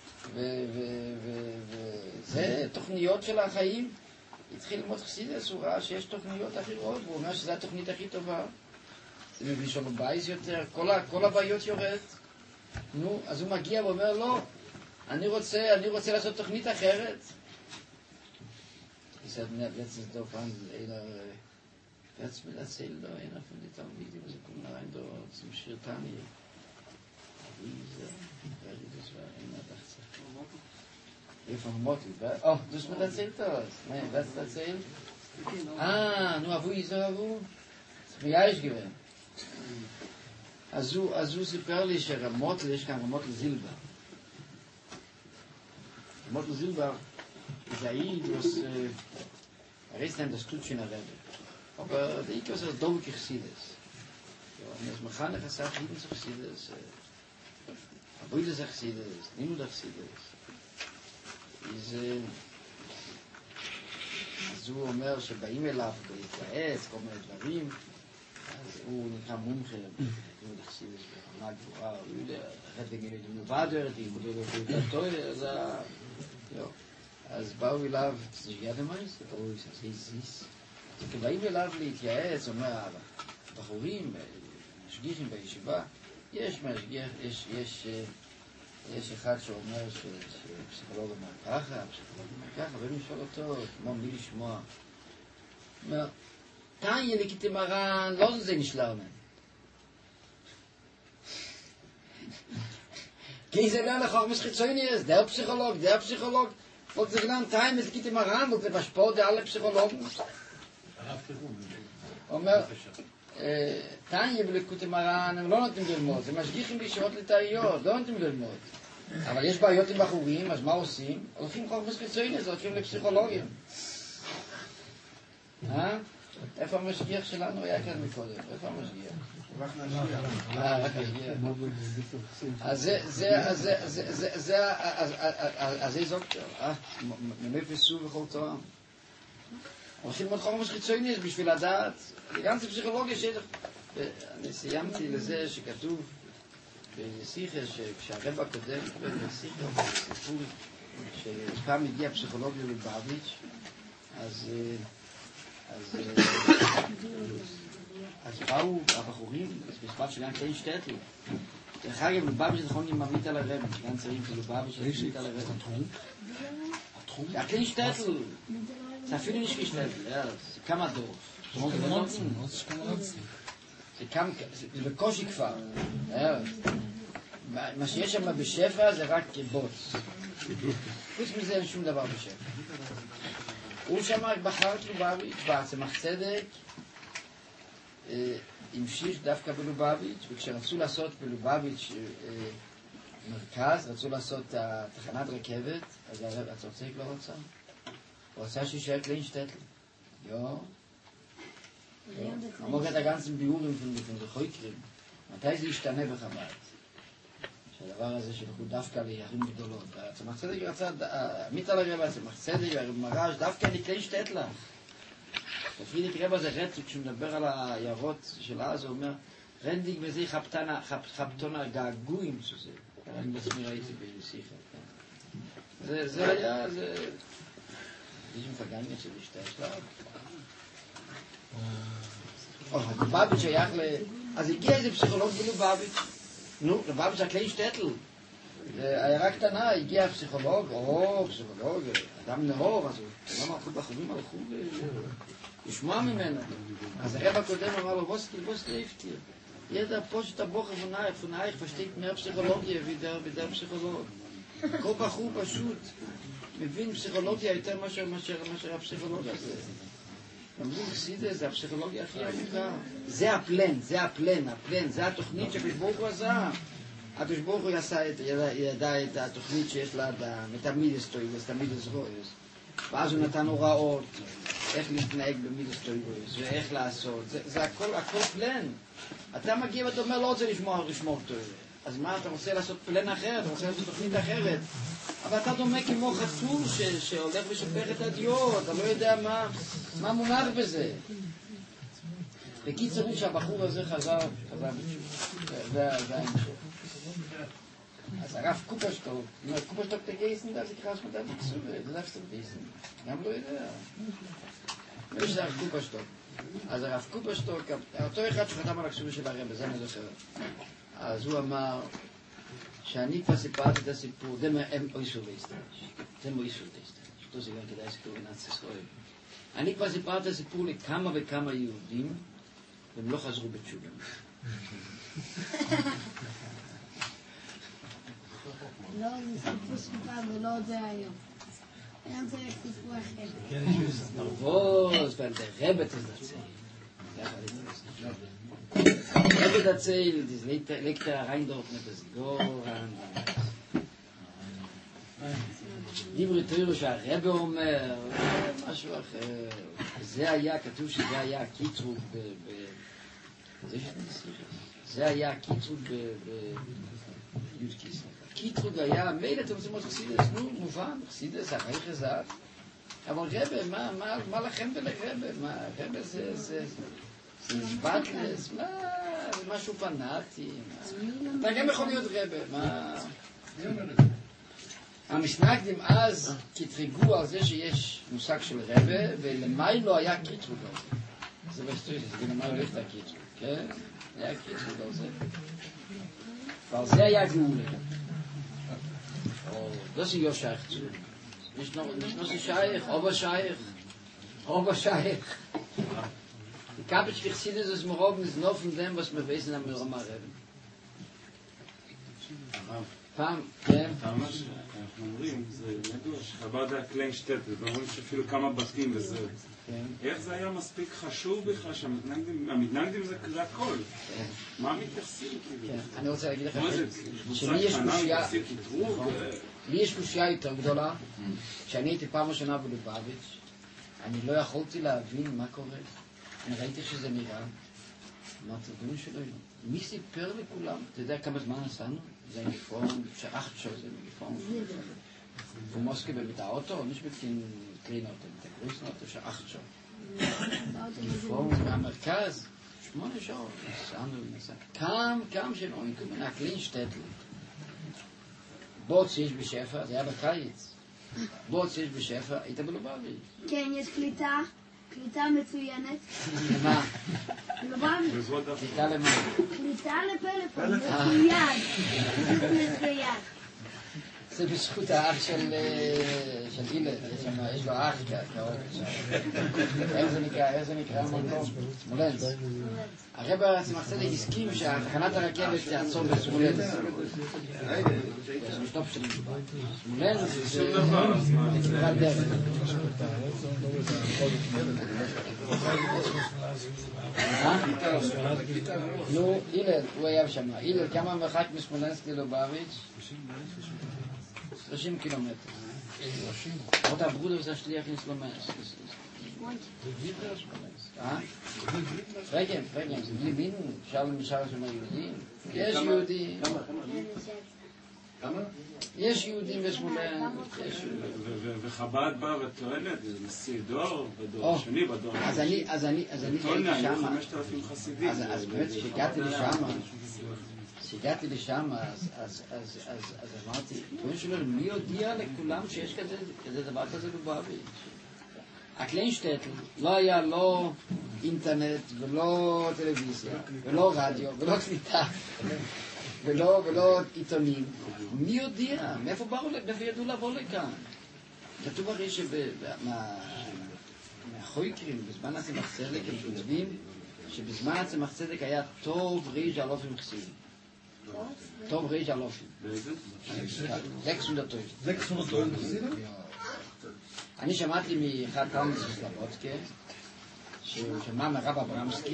וזה תוכניות של החיים. התחיל ללמוד חסידות, הוא ראה שיש תוכניות אחרות, והוא אומר שזו התוכנית הכי טובה. זה מביא שלום בייס יותר, כל, ה, כל הבעיות יורד. נו, אז הוא מגיע ואומר, לא, אני רוצה, אני רוצה לעשות תוכנית אחרת. Ich sagte mir letztens da fahren einer Platz mit erzählt da einer von den Talmiden, sie kommen rein da zum Shirtani. Diese, das war einer dachte. Ich von Motti, oh, du hast mir erzählt das. Nein, was erzählt? Ah, nur wo ist er wo? Mir ja ich gewesen. אז הוא סיפר לי שרמות, יש כאן רמות לזילבר. רמות לזילבר, זה Aid, was reist in das Tutschen Rebbe. Aber der Ikos ist doof Chassidus. Und es mechanech gesagt, Hiden zu Chassidus, Abuide zu Chassidus, Nimu zu Chassidus. אז הוא אומר שבאים אליו להתייעץ, כל מיני דברים, אז הוא נקרא מומחה, הוא דחסיד ברמה גבוהה, הוא יודע, אחת וגיל את מובדר, הוא יודע את התואר, אז באו אליו, זה שגיע במייס, הוא עושה זיס. אז כשבאים אליו להתייעץ, הוא אומר, בחורים, משגיחים בישיבה, יש משגיח, יש... יש אחד שאומר שפסיכולוג אומר ככה, פסיכולוג אומר ככה, ואני שואל אותו, כמו מי לשמוע. אומר, תניה לקיטי מרן, לא זה נשלרמן. כי זה לא לך, משחיצויניאס, der Psycholog, der Psycholog, folgt sich dann, תניה לקיטי מרן, und זה משפעות der alle Psychologen. אומר, תניה ולקוטי מרן, הם לא נותנים ללמוד, זה משגיחים בישיבות לטעיות, לא נותנים ללמוד. אבל יש בעיות עם בחורים, אז מה עושים? הולכים חוק מספיצויינס, הולכים לפסיכולוגים. אה? איפה המשגיח שלנו היה כאן מקודם? איפה המשגיח? רק נשגיח. אה, רק נשגיח. אז זה, זה, זה, זה, זה, זה, אז זה זוקטר, אה? ממפסו וכל תואם. הולכים ללמוד חוק מספיצויינס בשביל לדעת, גם זה פסיכולוגיה שטח. אני סיימתי לזה שכתוב בשיחה, כשהרב הקודם, בשיחה, בסיפור, שפעם הגיע פסיכולוגיה לבאביץ', אז אז אז באו הבחורים, בספרד של קליין שטטל. דרך אגב, לבאביץ' נכון עם ממית על הרב, גם צריכים של לבאביץ' ממית על הרב. התחום? התחום? הקליין שטטל. זה אפילו נשקי שטטל, זה כמה דור. זה כמה, זה בקושי כבר. מה שיש שם בשפע זה רק בוץ. חוץ מזה אין שום דבר בשפע. הוא שם בחר לובביץ' בעצמך צדק, המשיך דווקא בלובביץ', וכשרצו לעשות בלובביץ' מרכז, רצו לעשות תחנת רכבת, אז הצורצייק לא רצה. הוא רצה שישאר קליין שטטל. יו. אמרו את הגנצים ביורים von Rechoikrim. מתי זה ישתנה בחב"ד? שהדבר הזה שלכו דווקא לירים גדולות. הצמח צדק רצה, עמית על הרבה, הצמח צדק, הרב מרש, דווקא לקליין שטטלה. פרידיק רבא זה רצו, כשהוא מדבר על היערות של אז, הוא אומר, רנדיק וזה חפטון הגעגועים שזה. אני בעצמי ראיתי בשיחה. זה היה, זה... יש מפגניה של השתשלה. לבאביץ' שייך ל... אז הגיע איזה פסיכולוג בלובביץ'. נו, לבאביץ' הקליין שטטל. העיירה קטנה, הגיע פסיכולוג, או פסיכולוג, אדם נאור, אז הוא לא מרחו בחורים, הלכו לשמוע ממנו. אז הרב הקודם אמר לו, בוסקי, בוסקי הפתיר. ידע פה שאתה בוחר פונאייך, פונאייך, פשטית מהפסיכולוגיה וידר פסיכולוג. כל בחור פשוט מבין פסיכולוגיה יותר מאשר הפסיכולוגיה הזה. אמרו חסידה, זה הפסיכולוגיה הכי עמוקה. זה הפלן, זה הפלן, הפלן, זה התוכנית שהקדוש ברוך הוא עשה. הקדוש ברוך הוא ידע את התוכנית שיש לה את המידס טויבס, את המידס רויס. ואז הוא נתן הוראות איך להתנהג במידס טויבס ואיך לעשות. זה הכל, הכל פלן. אתה מגיע ואתה אומר, לא רוצה לשמור טויבס. אז מה, אתה רוצה לעשות פלן אחרת, אתה רוצה לעשות תוכנית אחרת. אבל אתה דומה כמו חתול שהולך ושופך את הדיו, אתה לא יודע מה מונח בזה. בקיצור הוא שהבחור הזה חזר, חזר בתשובה. זה ההמשך. אז הרב קופשטוק, קופשטוק תגייסן, das ich raus mit der Besuche, du darfst du wissen. גם לא יודע. יש הרב קופשטוק. אז הרב קופשטוק, אותו אחד שחתם על הכשובה של הרב, זה אני זוכר. אז הוא אמר, שאני כבר סיפרתי את הסיפור, זה מאיסור להסתרש. זה מאיסור להסתרש. אותו זה גם כדאי סיפור בנאצ ישראל. אני כבר סיפרתי את הסיפור לכמה וכמה יהודים, והם לא חזרו בתשובה. לא, זה סיפור שפעם ולא זה היום. היום זה סיפור אחר. נרבוז, ועל דרבת את זה. ככה, Rebbe erzählt, das legt er rein dort mit das Goran. דיברי תראו שהרבא אומר, משהו אחר, זה היה, כתוב שזה היה קיטרוג ב... זה היה קיטרוג ביודקיס. קיטרוג היה, מילא אתם רוצים עוד חסידס, נו, מובן, חסידס, אחרי חזק. אבל רבא, מה לכם ולרבא? מה, רבא זה... זה נשבטלס, מה, זה משהו פנאטי. אתה גם יכול להיות רבא, מה... המשנה קדים אז קטרגו על זה שיש מושג של רבא, ולמי לא היה קיטרוג על זה. זה בסטריס, זה למי לא הייתה קיטרוג, כן? היה קיטרוג על זה. ועל זה היה גאולה. לא זה יו שייך צו. ישנו זה שייך, אובה שייך. אובה שייך. Die Kapitsch Chassidus ist mir oben ist nur von dem, was wir wissen am Roma Reben. פעם, כן? פעם אנחנו אומרים, זה ידוע שחב"ד היה קליינשטטל, ואומרים שאפילו כמה בתים וזה. איך זה היה מספיק חשוב בכלל שהמתנגדים זה הכל? מה מתייחסים? אני רוצה להגיד לך שלי יש קושייה, לי יש קושייה יותר גדולה, כשאני הייתי פעם ראשונה בלובביץ', אני לא יכולתי להבין מה קורה. אני ראיתי שזה נראה, אמרתי, דמי שלא, מי סיפר לכולם? אתה יודע כמה זמן עשינו? זה מגפון, שאחת שעות זה מגפון. ומוסקי בביתה אוטו, מישהו בקין קרין אוטו, תקרויסן אוטו, שאחת שעות. מגפון מהמרכז, שמונה שעות, נסענו ונסענו. קם, קם של אוינקו, מנה קלין שטטל. בוץ יש בשפע, זה היה בקיץ. בוץ יש בשפע, היית בלובביץ'. כן, יש קליטה. קליטה מצוינת. מה? לובביץ'. קליטה למה? קליטה לפלאפון, מצוין. מצוין. זה בזכות האח של אילן, יש לו אח קרוב. איך זה נקרא? איך זה נקרא? סמולנס. הרב צמח-צדק הסכים שהתחנת הרכבת תעצור בסמולנס. זה משטוף של סמולנס זה כברת דרך. נו, אילן, הוא היה שם. אילן, כמה מרחק מסמולנס ללובביץ'? שלושים קילומטר. עוד הברודר זה השליח in Slovensk. פרגן, פרגן, זה בלי בינו, שאלו משאר שם היהודים. יש יהודים. יש יהודים בשמולנסק. וחב"ד בא וטוענת, זה נשיא דור, בדור השני, בדור השני. אז אני הייתי שם. חמשת אלפים חסידים. אז באמת שהגעתי לשם, כשהגעתי לשם, אז אמרתי, מי הודיע לכולם שיש כזה דבר כזה בלובביץ'? הקליינשטטל לא היה לא אינטרנט ולא טלוויזיה ולא רדיו ולא קליטה ולא עיתונים. מי הודיע? מאיפה ידעו לבוא לכאן? כתוב הרי שמהחויקרים, בזמן הצמח צדק, הם כותבים שבזמן הצמח צדק היה טוב ריז' אלופים חסידים. טוב ריז' אלופים. sechshundert חסידים? אני שמעתי מאחד תלמיד של סלבודקה, שהוא שמע מהרב אברמסקי.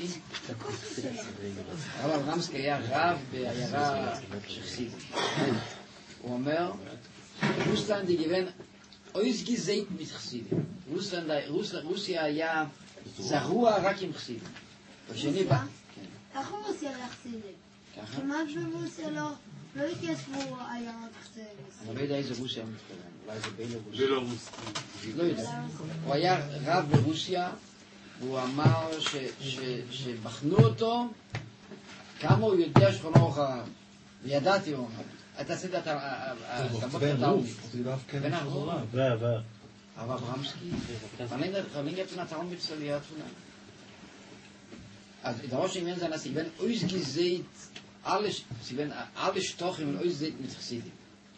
הרב אברמסקי היה רב בעיירה של חסידים. הוא אומר, רוסלנד גוון אויסגזייט mit חסידים. רוסיה היה זרוע רק עם חסידים. בשני בא. איך רוסיה היה חסידים? כמעט ברוסיה לא התיישבו עיירות חסידים. אני לא יודע איזה רוסיה הוא מתכוון. אולי זה בלרוס. בלרוס. לא יודע. הוא היה רב ברוסיה, והוא אמר שבחנו אותו כמה הוא יודע שכונו אחריו. וידעתי, הוא אמר. אתה עשית את הסתמות התאומית. בן הרוב. הרב אברמסקי. Verlängert jetzt nach Traum mit Soliat von ihm. Also, der Rosh Imien sein, dass sie werden ausgesehen, alles, sie werden alle Stochen und ausgesehen mit Chassidim.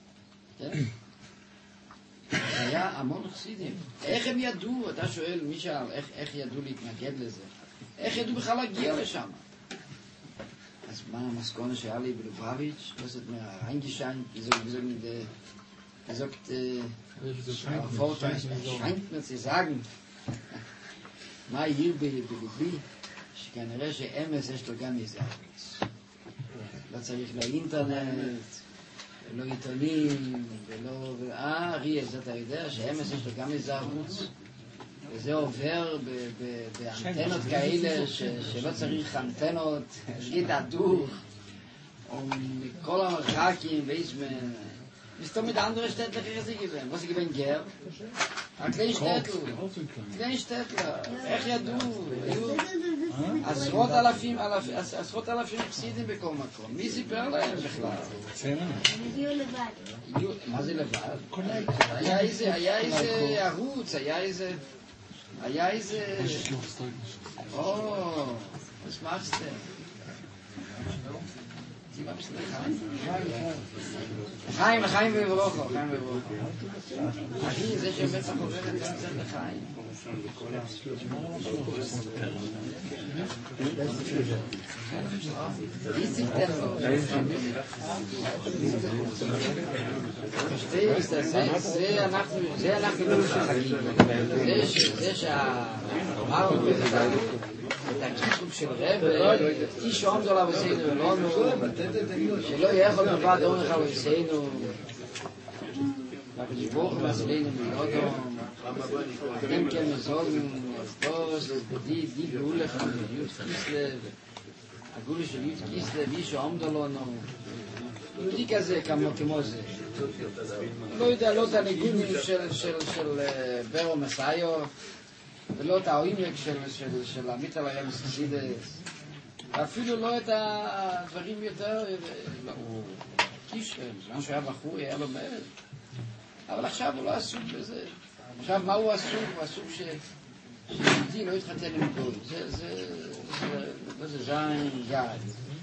היה המון חסידים. איך הם ידעו? אתה שואל, מי שאל, איך ידעו להתנגד לזה? איך ידעו בכלל להגיע לשם? אז מה המסקונה שהיה לי בלובביץ'? לא זאת אומרת, רeingescheint, wie gesagt, Vorteil, scheint mir zu sagen, מה hier בלובי, שכנראה שאמס יש לו גם איזה ערוץ. לא צריך לא אינטרנט, ולא עיתונים, ולא... אה, אריאל, זה אתה יודע שאמס יש לו גם איזה ערוץ, וזה עובר באנטנות כאלה שלא צריך אנטנות, נגיד הדוך, או מכל המרחקים, ואיזמן... Bist du mit anderen Städtler sie gewesen? Was sie gewesen Ger? Ein kleiner Städtler. Kleiner Städtler. Ech ja du. עשרות אלפים, עשרות אלפים חסידים בכל מקום. מי סיפר להם בכלל? הם הגיעו לבד. מה זה לבד? היה איזה, היה איזה ערוץ, היה איזה... היה איזה... או, was machst du? לחיים, לחיים וברוכו, לחיים וברוכו. אחי, זה שבטח עובר את זה קצת לחיים. איציק טלפון. שתיים, זה אנחנו, זה אנחנו לא משחקים. זה שהאמר את הקישוב של רב, איש עומד עליו עשינו, לא נו, שלא יכול לבד און לך עשינו, והקדיבור מסלינו מלודו, אתם כן מזוגים, אסטוס, די, די גאולה לך, יוד כיסלב, הגאולה של יוד כיסלב, איש עומד עלינו, יהודי כזה כמו זה. לא יודע, לא את הניגונים של ברו מסאיו, ולא את העומק של עמית על הים חסידס, ואפילו לא את הדברים יותר, הוא קיש, זמן שהוא היה בחור, היה לו מרד, אבל עכשיו הוא לא עסוק בזה. עכשיו מה הוא עסוק? הוא עסוק שיהודי לא יתחתן עם גוי. זה זין יד.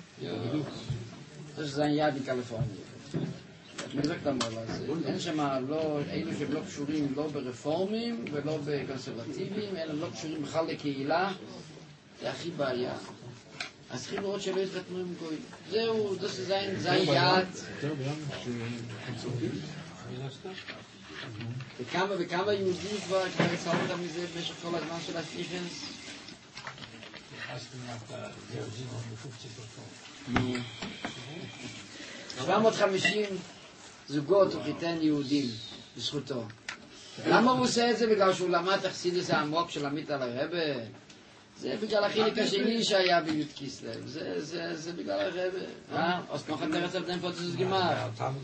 זה זין יד מקליפורניה. את מזקת אמרה לזה. אין שם לא, אלו שהם לא קשורים לא ברפורמים ולא בקונסרבטיביים, אלו לא קשורים בכלל לקהילה. זה הכי בעיה. אז צריכים לראות שלא יתחתנו עם גוי. זהו, זה זין, זין יד. וכמה וכמה יהודים כבר כבר יצאו אותם מזה במשך כל הזמן של הפיכנס? שבע מאות וחמישים זוגות הוא חיתן יהודים בזכותו. למה הוא עושה את זה? בגלל שהוא למד תחסידס העמוק של עמית על הרבה. זה בגלל החילק השני שהיה ביוד כיסלב. זה בגלל הרבה. אה? אז כמו חתר עצב דן פוצץ גמר.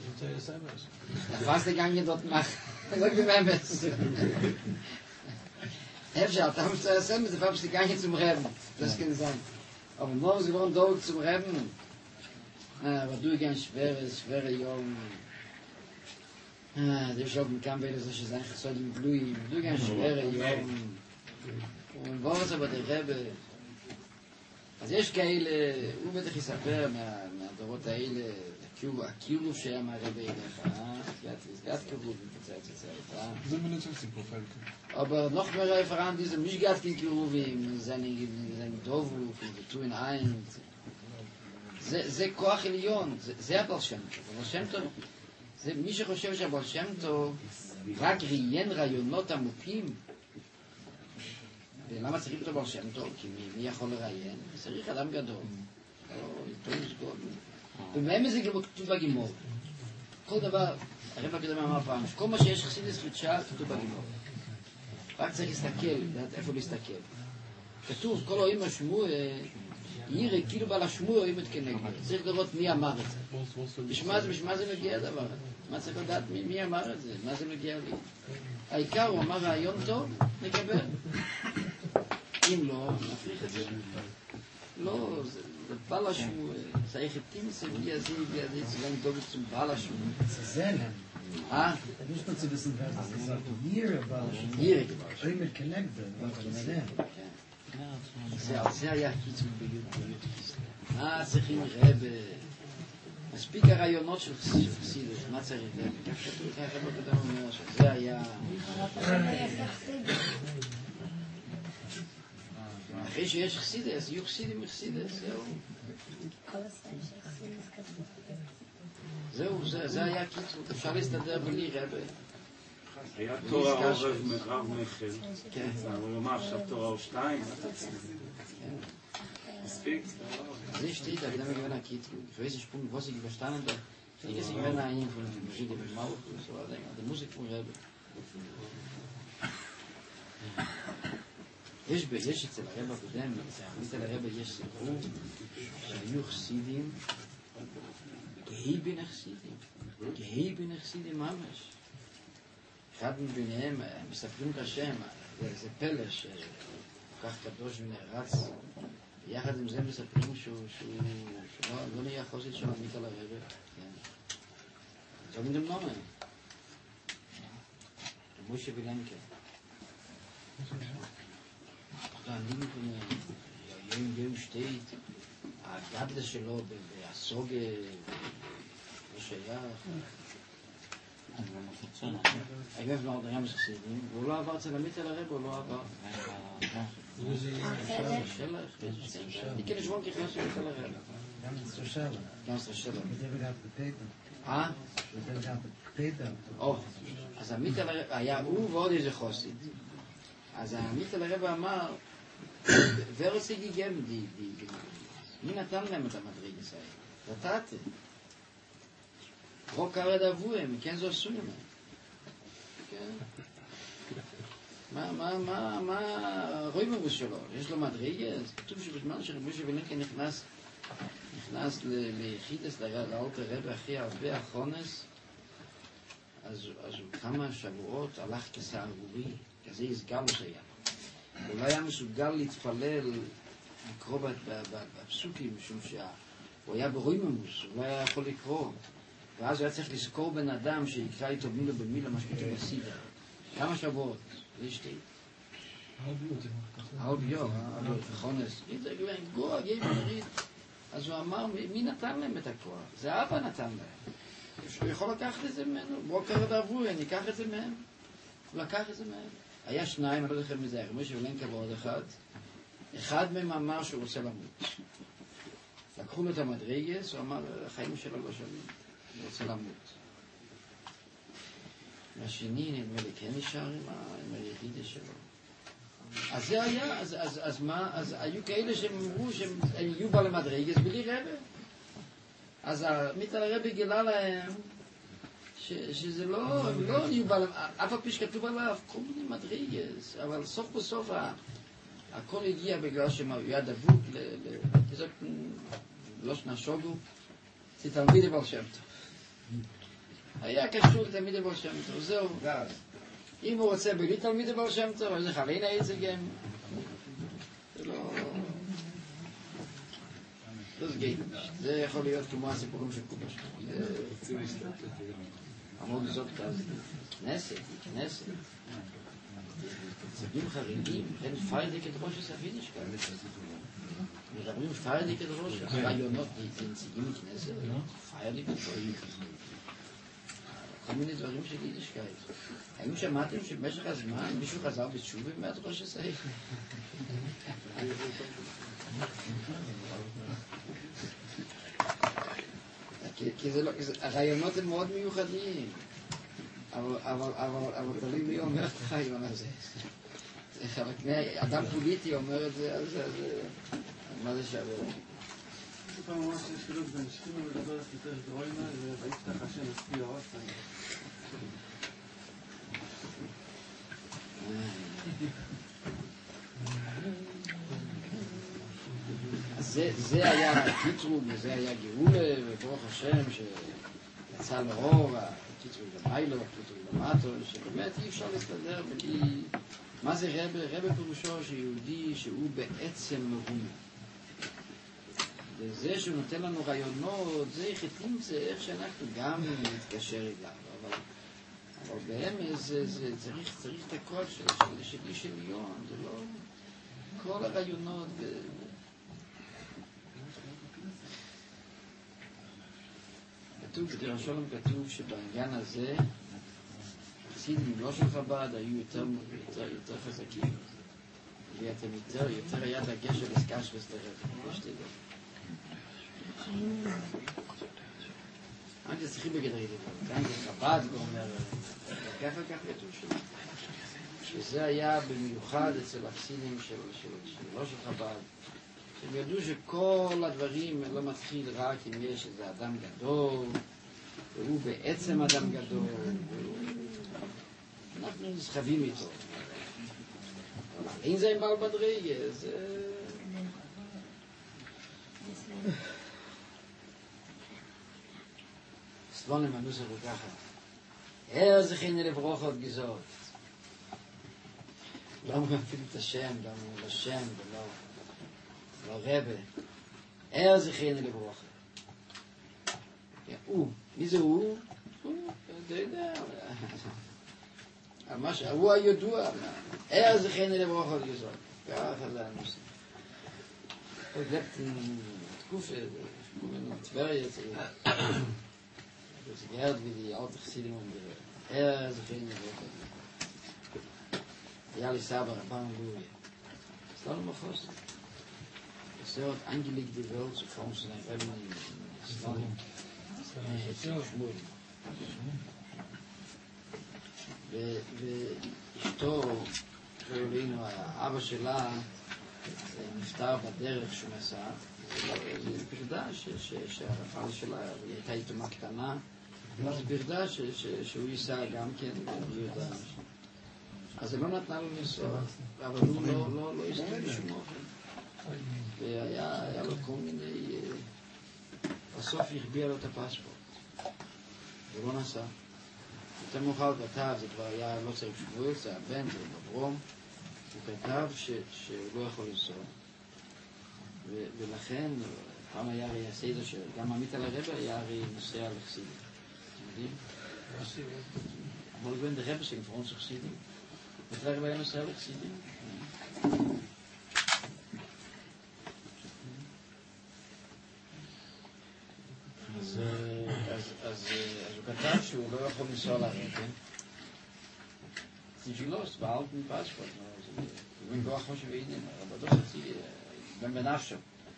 תפסת גם ידות מח. לא במאמץ. אפשר, אתה מצטער עצב, זה פעם שתיקן zum Reben. Das kann sein. Aber morgen sie wollen dort zum Reben. Aber du ganz schweres, schwere Jung. Der Job kann bei das ist eigentlich so im Blui. Du ganz schwere Jung. Und was aber der Rebbe. אז יש כאלה, הוא בטח יספר מהדורות האלה, הקירוב שהיה מהרבי אליך, סגת קירוב, מתפצץ יצא. זה מילה של סיפור פלקה. Aber noch mehr Referent, diese Mischgatkin Kiruvim, seine Dovuk, die Tu in ein. זה כוח עליון, זה הבעל שם טוב. הבעל שם טוב, מי שחושב שהבעל שם טוב רק ראיין רעיונות עמוקים, ולמה צריכים אותו בעל שם טוב? כי מי יכול לראיין? צריך אדם גדול. ובהם זה כתוב בגימור. כל דבר, הרב הקודם אמר פעם, כל מה שיש חסידס חדשה כתוב בגימור. רק צריך להסתכל, לדעת איפה להסתכל. כתוב, כל אוהים השמוע, ירא, כאילו בעל השמוע אוהים את כנגד. צריך לראות מי אמר את זה. בשמה זה מגיע הדבר. מה צריך לדעת מי אמר את זה? מה זה מגיע לי? העיקר הוא אמר רעיון טוב, נקבל. אם לא, נפריך את זה. לא, זה בעל השמוע. צריך להתאים זה wie er sieht, wie er sieht, so lange Doge zum Balaschum. Zu sehen. Ah? Nicht nur zu wissen, wer das gesagt hat. Hier, Balaschum. Hier. Oi mit Connected, was zu sehen. זה היה קיצור ביוד כיסלב. מה צריכים רבה? מספיק הרעיונות של חסידות, מה צריך רבה? כך כתוב, כך רבה קודם אומר שזה היה... אחרי שיש חסידס, יהיו חסידים מחסידס, זהו. זהו, זה היה קיצור, אפשר להסתדר בלי רבה. היה תורה רב מחל, הוא אמר עכשיו תורה או שתיים, מספיק? זה steht, aber dann gewinnt ein Kittel. Ich weiß nicht, was ich verstanden habe. Ich denke, ich gewinnt ein von den verschiedenen Mauch und so weiter. Die Musik von Rebbe. יש יש אצל הרב הקודם, אצל הרב יש סיפור שהיו חסידים, גאי בין החסידים, גאי בין החסידים ממש. אחד מביניהם, מספרים את השם, זה פלא שכך קדוש ונערץ, יחד עם זה מספרים שהוא לא נהיה חוסית של עמית על הרב. זה מדם נומן. מוישה וילנקה. Dann liegen von dem Jürgen steht, der Gadle שלו בהסוגה, בשייך. אני אוהב מאוד היה מסחסידים, והוא לא עבר אצל עמית אל הרב, הוא לא עבר. שלח, אני כן לשמון ככנס של עמית אל הרב. גם עשרה שלח. גם עשרה שלח. אה? אז עמית אל הרב, היה הוא ועוד איזה חוסית. אז עמית אל הרב אמר, wer sie gegeben, die, die, die, mי נתן להם את המדרגס האלה? נתתי. רוק הרד אבוהם, מכן זו עשו להם. כן? מה, מה, מה, מה, רואים מבוס שלו? יש לו מדרגס? כתוב שבזמן שרבושה ולינקה נכנס, נכנס ליחידס, לאלת הרב הכי הרבה החונס, אז הוא כמה שבועות הלך כסערורי, כזה יסגל שהיה. הוא לא היה מסוגל להתפלל, לקרוא בפסוקים, משום שהוא היה ברויממוס, הוא לא היה יכול לקרוא. ואז הוא היה צריך לזכור בן אדם שיקרא איתו מילה במילה, מה שכתוב בסידר. כמה שבועות, זה שתי. הרבה יום, הרבה חונס. גוע, גיא מרית. אז הוא אמר, מי נתן להם את הכוח? זה אבא נתן להם. הוא יכול לקחת את זה ממנו. בוא קראת עברו, אני אקח את זה מהם. הוא לקח את זה מהם. היה שניים, אני לא זוכר מזה, מוישה ולינקה ועוד אחד. אחד מהם אמר שהוא רוצה למות. לקחו לו את המדרגס, הוא אמר, החיים שלו לא שווים, הוא רוצה למות. והשני, נדמה לי, כן נשאר עם היחידה שלו. אז זה היה, אז, אז, אז מה, אז היו כאלה שהם אמרו שהם יהיו בה למדרגס בלי רבא. אז עמית אל הרב גילה להם, שזה לא, הם לא נהיו בעל, אף הפי שכתוב עליו כל מיני מדרגס, אבל סוף בסוף הכל הגיע בגלל שהם היה דבוק לזאת, לא שנשוגו, זה תלמיד הבעל שם טוב. היה קשור לתלמיד הבעל שם טוב, זהו. אם הוא רוצה בלי תלמיד הבעל שם טוב, אז זה חלינה איזה גם. זה לא... זה סגי. זה יכול להיות כמו הסיפורים של קובש. זה... אמרו לזאת כזה, כנסת, כנסת. צבים חריגים, אין פיידיק את ראש הספידיש כאלה. מדברים פיידיק את ראש, רעיונות, נציגים מכנסת, פיידיק את ראש. כל מיני דברים של יידישקייט. האם שמעתם שבמשך הזמן מישהו חזר בתשובה מעט ראש הספידיש? כי זה לא, הרעיונות הם מאוד מיוחדים, אבל תלוי מי אומר את הרעיון הזה. אדם פוליטי אומר את זה, אז מה זה שווה? זה פעם ממש יש חילוק בין שכינו ולדבר יותר דרוימה, ויפתח השם הספיע עוד פעם. זה היה הקיטרוג, וזה היה גאולה, וברוך השם שיצא לאור, הקיטרוג למיילו, הקיטרוג למטו, שבאמת אי אפשר להסתדר בלי... מה זה רבא? רבא פירושו שיהודי שהוא בעצם מהום. וזה שהוא נותן לנו רעיונות, זה איך תמצא, איך שאנחנו גם נתקשר אליו, אבל, אבל באמת זה, זה צריך, צריך את הכל של, של, של איש עליון, זה לא... כל הרעיונות... ו... כתוב, בדיר השולם כתוב שבעניין הזה חסידים לא של חב"ד היו יותר, יותר, יותר חזקים. ואתם יותר, יותר היה דגש על הסקש וסתרב. יש תדע. אני צריכים בגדר ידידות. כאן זה חב"ד ואומר, ככה כך כתוב שם. שזה היה במיוחד אצל החסידים של, של, של לא של חב"ד. הם ידעו שכל הדברים לא מתחיל רק אם יש איזה אדם גדול, והוא בעצם אדם גדול, אנחנו נסחבים איתו. אין זה עם בעל בדרגה, זה... סלונים הנוסח הוא ככה. er sich in der Woche gesagt. לא מפעיל את השם, גם הוא לשם, ולא לא רבה. er sich in der Woche. הוא, מי זה הוא? הוא, אתה יודע. הוא הידוע. er sich in der Woche gesagt. ככה זה הנושא. הוא גלבת תקופה, תקופה טבריה, das gehört wie die alte Chassidim und er sich in der Woche. Ja, ich sage, ein paar Mal. Das soll man fast. Das wird angelegt, die Welt zu kommen, zu sein, wenn man in Islam ist. ואשתו, שאולינו, האבא שלה, נפטר בדרך שהוא נסע. זה פרדה שהרפאל שלה הייתה איתומה קטנה, זה פרדה שהוא ייסע גם כן ביהודה. אז היא לא נתנה לו לנסוע, אבל הוא לא הסתכל בשום אופן. והיה לו כל מיני... בסוף החביאה לו את הפספורט. הוא לא נסע. יותר מאוחר כתב, זה כבר היה לא צריך שבועי, זה הבן, זה בברום. הוא כתב שהוא לא יכול לנסוע. ולכן, פעם היה הרי הסדר שגם עמית על הרבה היה הרי נוסע לחסידים. אתם יודעים? אבל גוון דה רבה שהם פרונס לחסידים. ותראה הרבה היה נוסע לחסידים. אז הוא כתב שהוא לא יכול לנסוע לרבה. סיג'ילוס, בעלת מפספורט. הוא כוח כמו שבעידים, אבל לא חצי... בן בנפשו.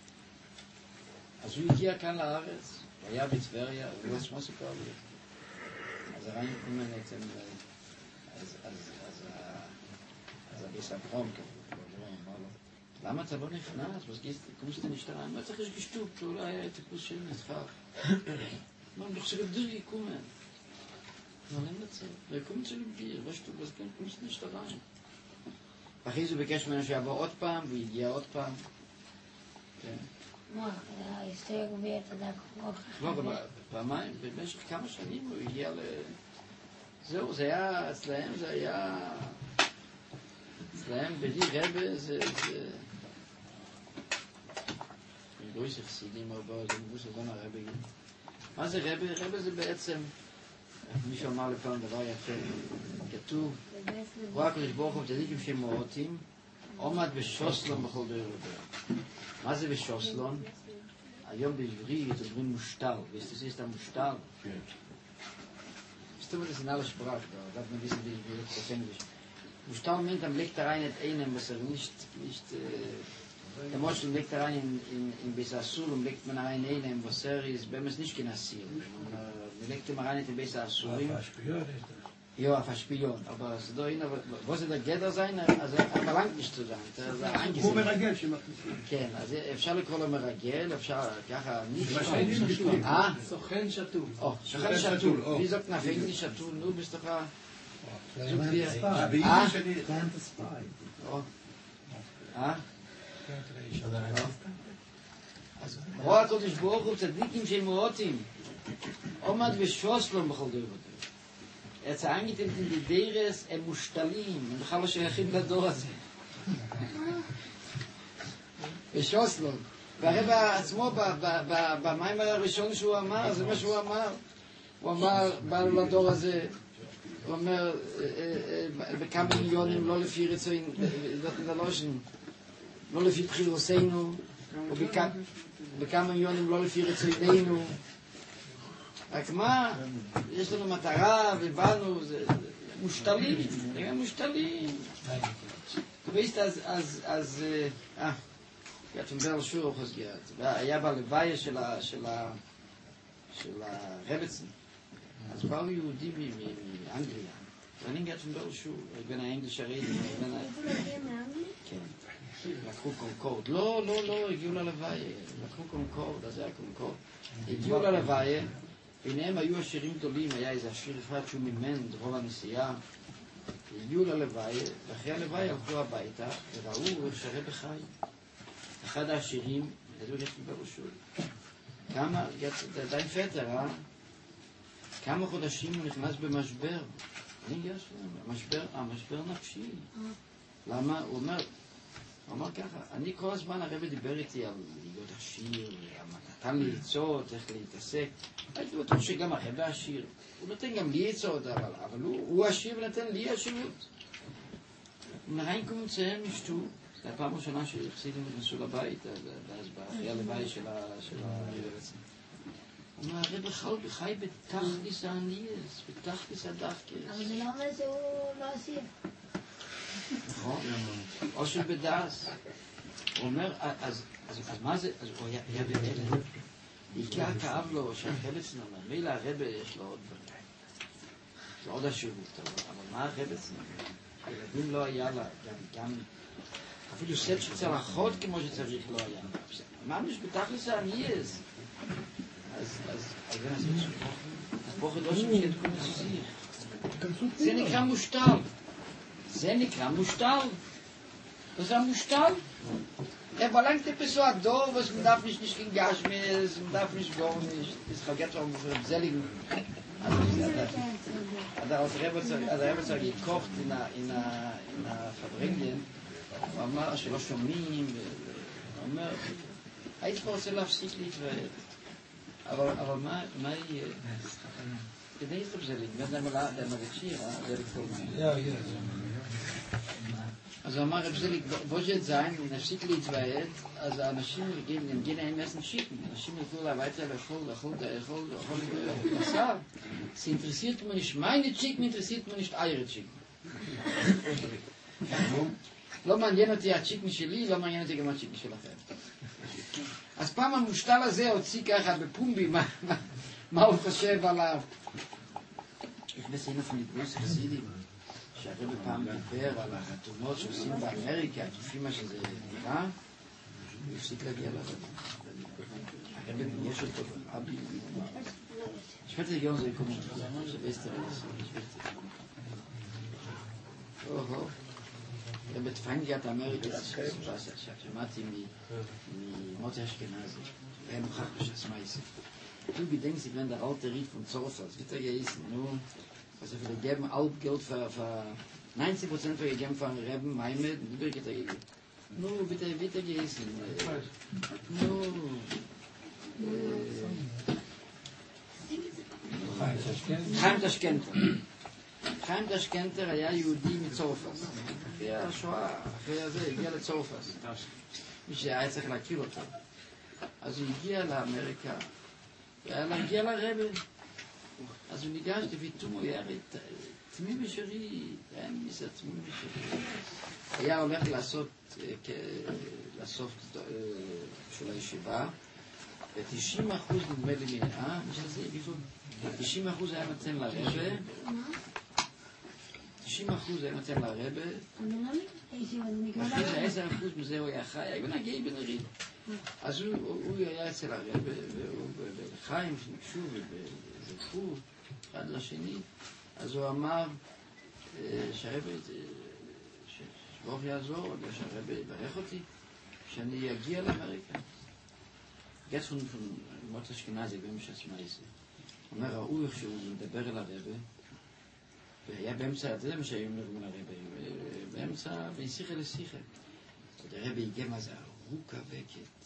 אז הוא הגיע כאן לארץ, הוא היה בטבריה, הוא עצמו סיפר לי. אז הראינו כל מיני בעצם, אז הביס הברום, אמר לו, למה אתה לא נכנס? כמו שאתה נשתרה, אני לא צריך לשגשתות, אולי היה טיפוס של נדחר. לא, אני חושב לבדיר יקומן. אבל אין לצאת, ויקומן של לבדיר, לא שתות, אז כן, כמו שאתה נשתרה. אחרי זה ביקש ממנו שיעבור עוד פעם, והוא הגיע עוד פעם. מה, ההיסטוריה גביע את הדק רוח. לא, פעמיים, במשך כמה שנים הוא הגיע ל... זהו, זה היה, אצלהם זה היה... אצלהם בלי רבה זה... אני לא איזה חסידים הרבה, זה מבוס לבון הרבה. מה זה רבה? רבה זה בעצם... מישהו אמר לפעמים דבר יפה. כתוב, רואה הקדוש ברוך הוא צדיקים שמורתים, עומד בשוסלון בכל דור ודור. מה זה בשוסלון? היום בעברית אומרים מושתל, ויש את המושתל. זאת אומרת, זה נעלה שפרק, das man wissen, wie wir das verständigen. Mustall meint, am legt rein et einem, was er nicht, nicht, der Moschel legt rein in, in, in Besasul, und legt man rein einem, was er ist, wenn man es nicht genassiert. Man legt immer rein in Besasulim. Ja, auf ein Spion, aber es ist doch hin, wo soll der Geder sein? Also er verlangt nicht zu sein. הוא מרגל שמכניסים. כן, אז אפשר לקרוא לו מרגל, אפשר ככה... אה? סוכן שתול. או, סוכן שתול. wie sagt nach Englisch שתול? נו, bist doch a... הבעיה שלי... אה? אז רואה הקודש ברוך הוא צדיקים של מורתים. עומד ושוסלון בכל דור ודור. Er hat eingeteilt in die Deres em Mustalim, und בכלל לא שייכים לדור הזה. בשוסלון. והרבא עצמו, במיימר הראשון שהוא אמר, זה מה שהוא אמר. הוא אמר, בא לדור הזה, הוא אומר, בכמה מיליונים, לא לפי רצוין, לא לפי בחירוסנו, ובכמה מיליונים, לא לפי רצויננו. רק מה, יש לנו מטרה ובאנו, זה מושתלים, הם מושתלים. ואיסט אז, אז, אז, אה, גאתם בר שור חסגרת, היה בלוויה של ה, של ה, של הרבצן. אז באו יהודי מאנגליה, ואני גאתם בר שור, בין האנגליש הריידים, בין ה... כן. לקחו קונקורד. לא, לא, לא, הגיעו ללוויה. לקחו קונקורד, אז זה היה קונקורד. הגיעו ללוויה, ביניהם היו עשירים גדולים, היה איזה עשיר אחד שהוא מימן את רוב הנסיעה. הגיעו ללוויה, ואחרי הלוויה הלכו הביתה, וראו שהרב חי. אחד העשירים, ידעו יש לי בראשו. כמה, זה די פטר, אה? כמה חודשים הוא נכנס במשבר. אני יש להם, המשבר, המשבר נפשי. למה? הוא אומר, הוא אומר ככה, אני כל הזמן הרב דיבר איתי על להיות עשיר, נתן לי עצות, איך להתעסק. הייתי בטוח שגם הרב עשיר. הוא נותן גם לי עצות, אבל, אבל הוא, הוא עשיר ונתן לי עשירות. נראים כמו מציין משתו, זה הפעם הראשונה שהחסידים נכנסו לבית, ואז אחרי הלוואי של היועץ. הוא אומר, הרב חי, חי בתכליס הענייס, בתכליס הדחקס. אבל זה לא אומר שהוא לא עשיר. נכון, או של בדס. הוא אומר, אז מה זה, אז הוא היה בהלם. בעיקר כאב לו שהחבץ נאמר, מילא הרב יש לו עוד דברים. זה עוד השירות, אבל מה החבץ נאמר? הילדים לא היה לה, גם, אפילו סט שצלחות כמו שצריך לא היה. ממש בתכלס הענייס. אז זה נעשה שפוחד. הפוחד לא שמי את כל השיח. זה נקרא מושתל. זה נקרא מושתל. וזה המושתל. Er verlangte bis so ein Dorf, was man darf nicht nicht gegen Gashmiss, man darf nicht gar nicht. Das vergeht auch für den Seligen. Also der Rebbe hat gekocht in der Fabrik. הוא אמר שלא שומעים, הוא אומר, היית פה רוצה להפסיק להתוועד. אבל מה יהיה? כדי לסתוב זה לגמד להם הרגשיר, זה לקטור מים. אז הוא אמר, בוא שאת זין, נפסיק להתוועד, אז האנשים נמגין להם מסן שיקן. אנשים ילכו להביתה לאכול, לאכול, לאכול, לאכול, לאכול. זה אינטרסיert mir nicht meine Chicken, interessiert mir nicht eure Chicken. לא מעניין אותי הצ'יקן שלי, לא מעניין אותי גם הצ'יקן שלכם. אז פעם המושתל הזה הוציא ככה בפומבי, מה הוא חושב עליו. איך בסינוף נתגוס חסידים, שהרבא פעם דיבר על החתונות שעושים באמריקה, לפי מה שזה נראה, הוא הפסיק להגיע לרבא. הרבא יש אותו ברבי. שפט לגיון זה יקום אותו, זה בסתר לסר. אוהו. Mit Frankiat Amerika, das ist was, ich שמעתי ממוטי אשכנזי, er machar bis meise. Du gedenkst, wenn der alte Ried von Zorfa, das wird er geißen, nur, also für die geben alt Geld für, für neunzig Prozent für die geben von Reben, Maimed, und du wird er geißen. Nur, wird er, wird er geißen. Nur, Chaim Tashkenter. חיים דשקנטר היה יהודי מצורפס. אחרי השואה, אחרי הזה, הגיע לצורפס. מי שהיה צריך להכיר אותו. אז הוא הגיע לאמריקה, והיה להגיע לרבא. אז הוא ניגש לביתום, הוא היה תמים בשרי, היה מיסה תמים בשרי. היה הולך לעשות, לעשות של הישיבה, ו-תשעים אחוז נדמה לי מנהה, תשעים אחוז היה נותן לרבא, תשעים אחוז היה נותן לרבא, אחרי זה עשר אחוז מזה הוא היה חי, היה נגיע בנריד. אז הוא היה אצל הרבא, וחיים שנקשו וזכו אחד לשני, אז הוא אמר שהרבא, שברוך יעזור, שהרבא יברך אותי, שאני אגיע לאמריקה. גץ von מוטס אשכנזי במשך שמייסי. הוא אומר, ראו איך שהוא מדבר אל הרבא, והיה באמצע, אתה יודע מה שהיו מדברים על הרבא, באמצע, בין שיחה לשיחה. הרבא הגיע מה זה, הרוקה וקט,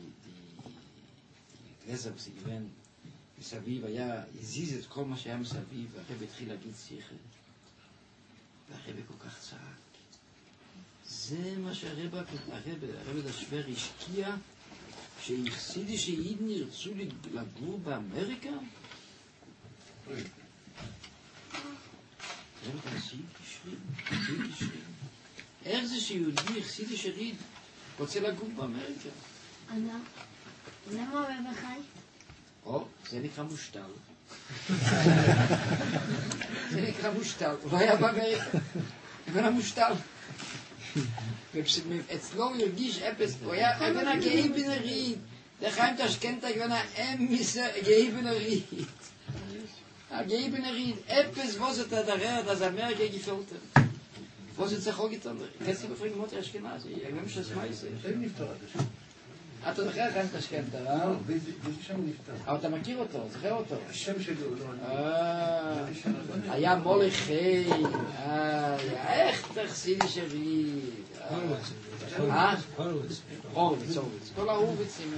גלזר וסיגוון, מסביב היה, הזיז את כל מה שהיה מסביב, והרבא התחיל להגיד שיחה. והרבא כל כך צעק. זה מה שהרבא, הרבא דשוור השקיע, שהחסידי שיהידים ירצו לגור באמריקה? רב תעשי תשרים, תשרים, תשרים. איך זה שיהודי החסידי שריד רוצה לגור באמריקה? למה הוא רב חי? או, זה נקרא מושתל. זה נקרא מושתל. הוא לא היה באמריקה. אבל המושתל. אצלו הוא הרגיש אפס, הוא היה אבן הגאי בנרית, לחיים תשכנתה גבנה אמיס הגאי בנרית. הגאי בנרית, אפס ווזת הדררת, אז המר גאי גפלתם. ווזת זה חוגי תנדר. כסי בפרינג מוטר אשכנזי, יגמם שסמייסי. אין נפטר עד השם. אתה זוכר חיים תשכנתה, אה? באיזה שם הוא נפטר? אבל אתה מכיר אותו, זוכר אותו. השם שלו, לא. היה מולכי, איך תחסידי שבי. אה? הורוביץ, הורוביץ. כל ההורביצים.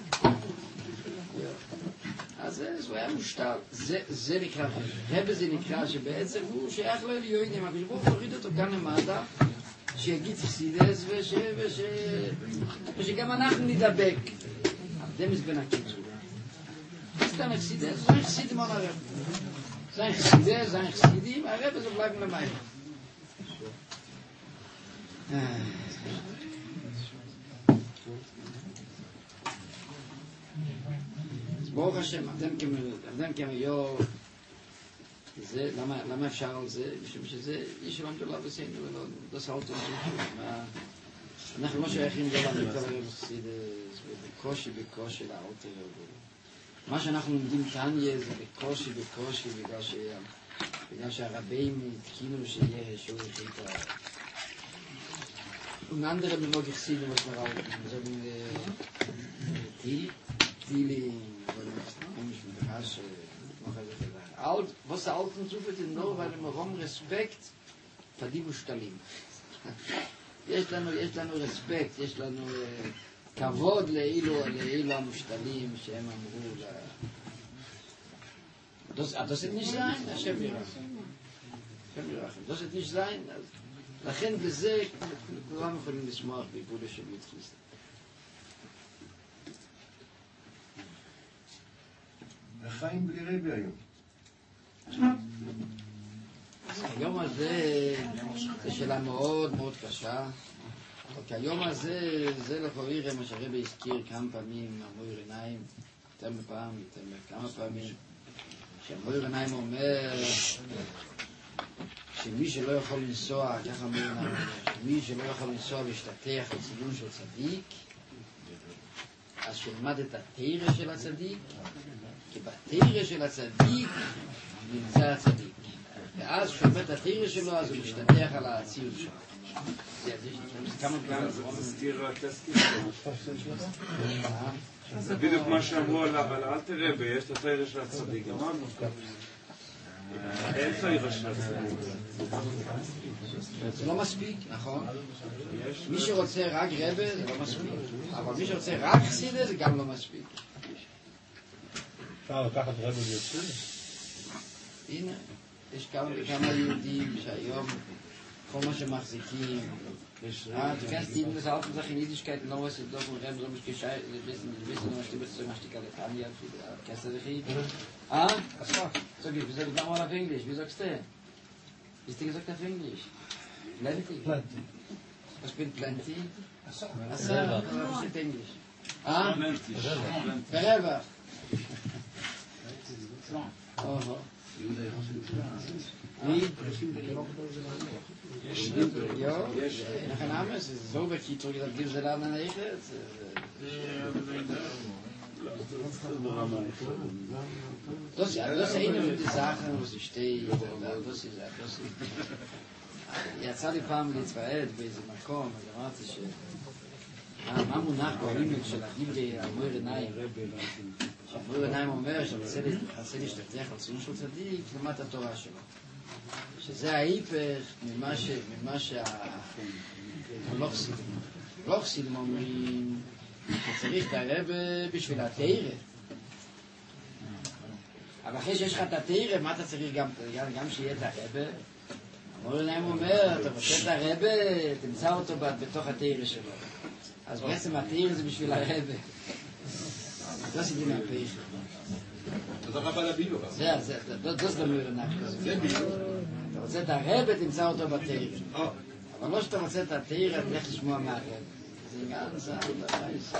אז הוא היה מושתל. זה נקרא, רבי זה נקרא שבעצם הוא שייך לו אליוינים, אבל בואו תוריד אותו כאן למטה, שיגיד חסידס ושגם אנחנו נדבק. דמס בין הקיצור. סתם חסידס, זה חסידים על הרב. זה חסידס, זה חסידים, הרב זה בלייב למים. ברוך השם, אתם כמיור, למה אפשר על זה? משום שזה איש שלום גדולה בסיינו ולא סעותו אנחנו לא שייכים גדולה מכל הרב חסידס, בקושי בקושי לאוטר. מה שאנחנו לומדים כאן יהיה זה בקושי בקושי בגלל שהרבים התקינו שיהיה שהוא החליט und andere bewog ich sie was wir auch so die die nicht mit Hass machen wir alt was alten zu bitte nur weil wir rum Respekt für die Stalim יש לנו יש לנו respekt יש לנו כבוד לאילו לאילו המשתלים שהם אמרו לה das das ist nicht sein השם ירחם השם ירחם das ist nicht sein לכן בזה כולם יכולים לשמוח בעיבודה של מתחיסת. וחיים בלי רבי היום. היום הזה זה שאלה מאוד מאוד קשה, כי היום הזה זה לכאורה מה שהרבי הזכיר כמה פעמים, המויר עיניים, יותר מפעם, יותר כמה פעמים, שהמויר עיניים אומר שמי שלא יכול לנסוע, ככה אומר, מי שלא יכול לנסוע להשתתח בצילום של צדיק, אז שילמד את התירה של הצדיק, כי בתירה של הצדיק נמצא הצדיק. ואז כשלמד את התירה שלו, אז הוא משתתח על הציון שלו. כמה פעמים זה תזכיר התזכיר זה בדיוק מה שאמרו על אל תראה יש את התירה של הצדיק. אמרנו אין תירה של הצדיק. זה לא מספיק, נכון? מי שרוצה רק רבי זה לא מספיק, אבל מי שרוצה רק חסידה זה גם לא מספיק. אפשר לקחת רבי ויוצאים? הנה, יש כמה וכמה יהודים שהיום כל מה שמחזיקים du kennst die das auch Sache in Jüdischkeit noch was doch und Rem so mich gescheit wissen wissen was die bestimmt macht die Kalifornien kennst du dich ah so geht wir sagen mal auf Englisch wie sagst du ist die gesagt auf Englisch plenty plenty was bin plenty asa asa was ist Englisch ah forever oh wie ja, nach einem Namen ist es so wirklich zurück, dass diese Laden nicht ist. Das ist eine von den Sachen, wo sie steht. Das ist das. Jetzt alle פעם להתוועד באיזה מקום, אז אמרתי ש... מה מונח בעלימות של הדברי המויר עיניים? שהמויר עיניים אומר שרוצה להשתתח על ציון של צדיק, למד התורה שלו. שזה ההיפך ממה ש... ממה שה... לא חסידים אומרים שצריך את הרב בשביל התאירה. אבל אחרי שיש לך את התאירה, מה אתה צריך גם, גם שיהיה את הרב? המויר עיניים אומר, אתה רוצה את הרב, תמצא אותו בתוך התאירה שלו. אז בעצם התאירה זה בשביל הרב. זה עשיתי מהפאיך. תודה רבה לביו. זה, זה, זה זה למויר עיניים. זה ביו. אתה רוצה את הרב, תמצא אותו בתאירה. אבל לא שאתה רוצה את התאירה, תלך לשמוע מהרב. זה גם זה, זה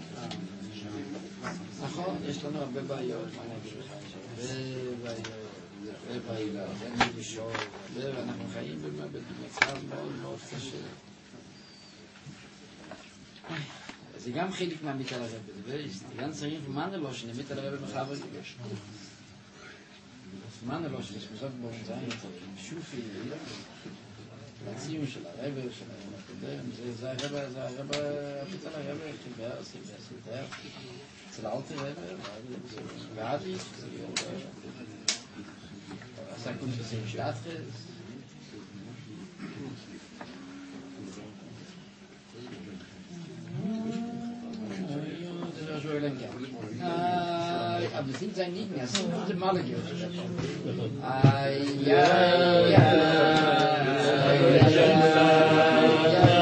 נכון, יש לנו הרבה בעיות, מה נגיד לך, יש הרבה בעיות. זה פעילה, זה נגישות, ואנחנו חיים במצב מאוד מאוד קשה. זה גם חלק מהמיט על הרב, זה גם צריך מה נלו שנמיט על הרב מחבר גבש. מה נלו שנשמזות בו שזיים שופי, הציון של הרב, של הרב הקודם, זה הרב, זה הרב, המיט על הרב, חיבר, סיבר, סיבר, אצל האלטר רב, ועדי, עשה קונש עושים שעתחס, aber das sind sein nicht mehr, das sind gute Male gehört. Ay, ja, ja, ja, ja, ja.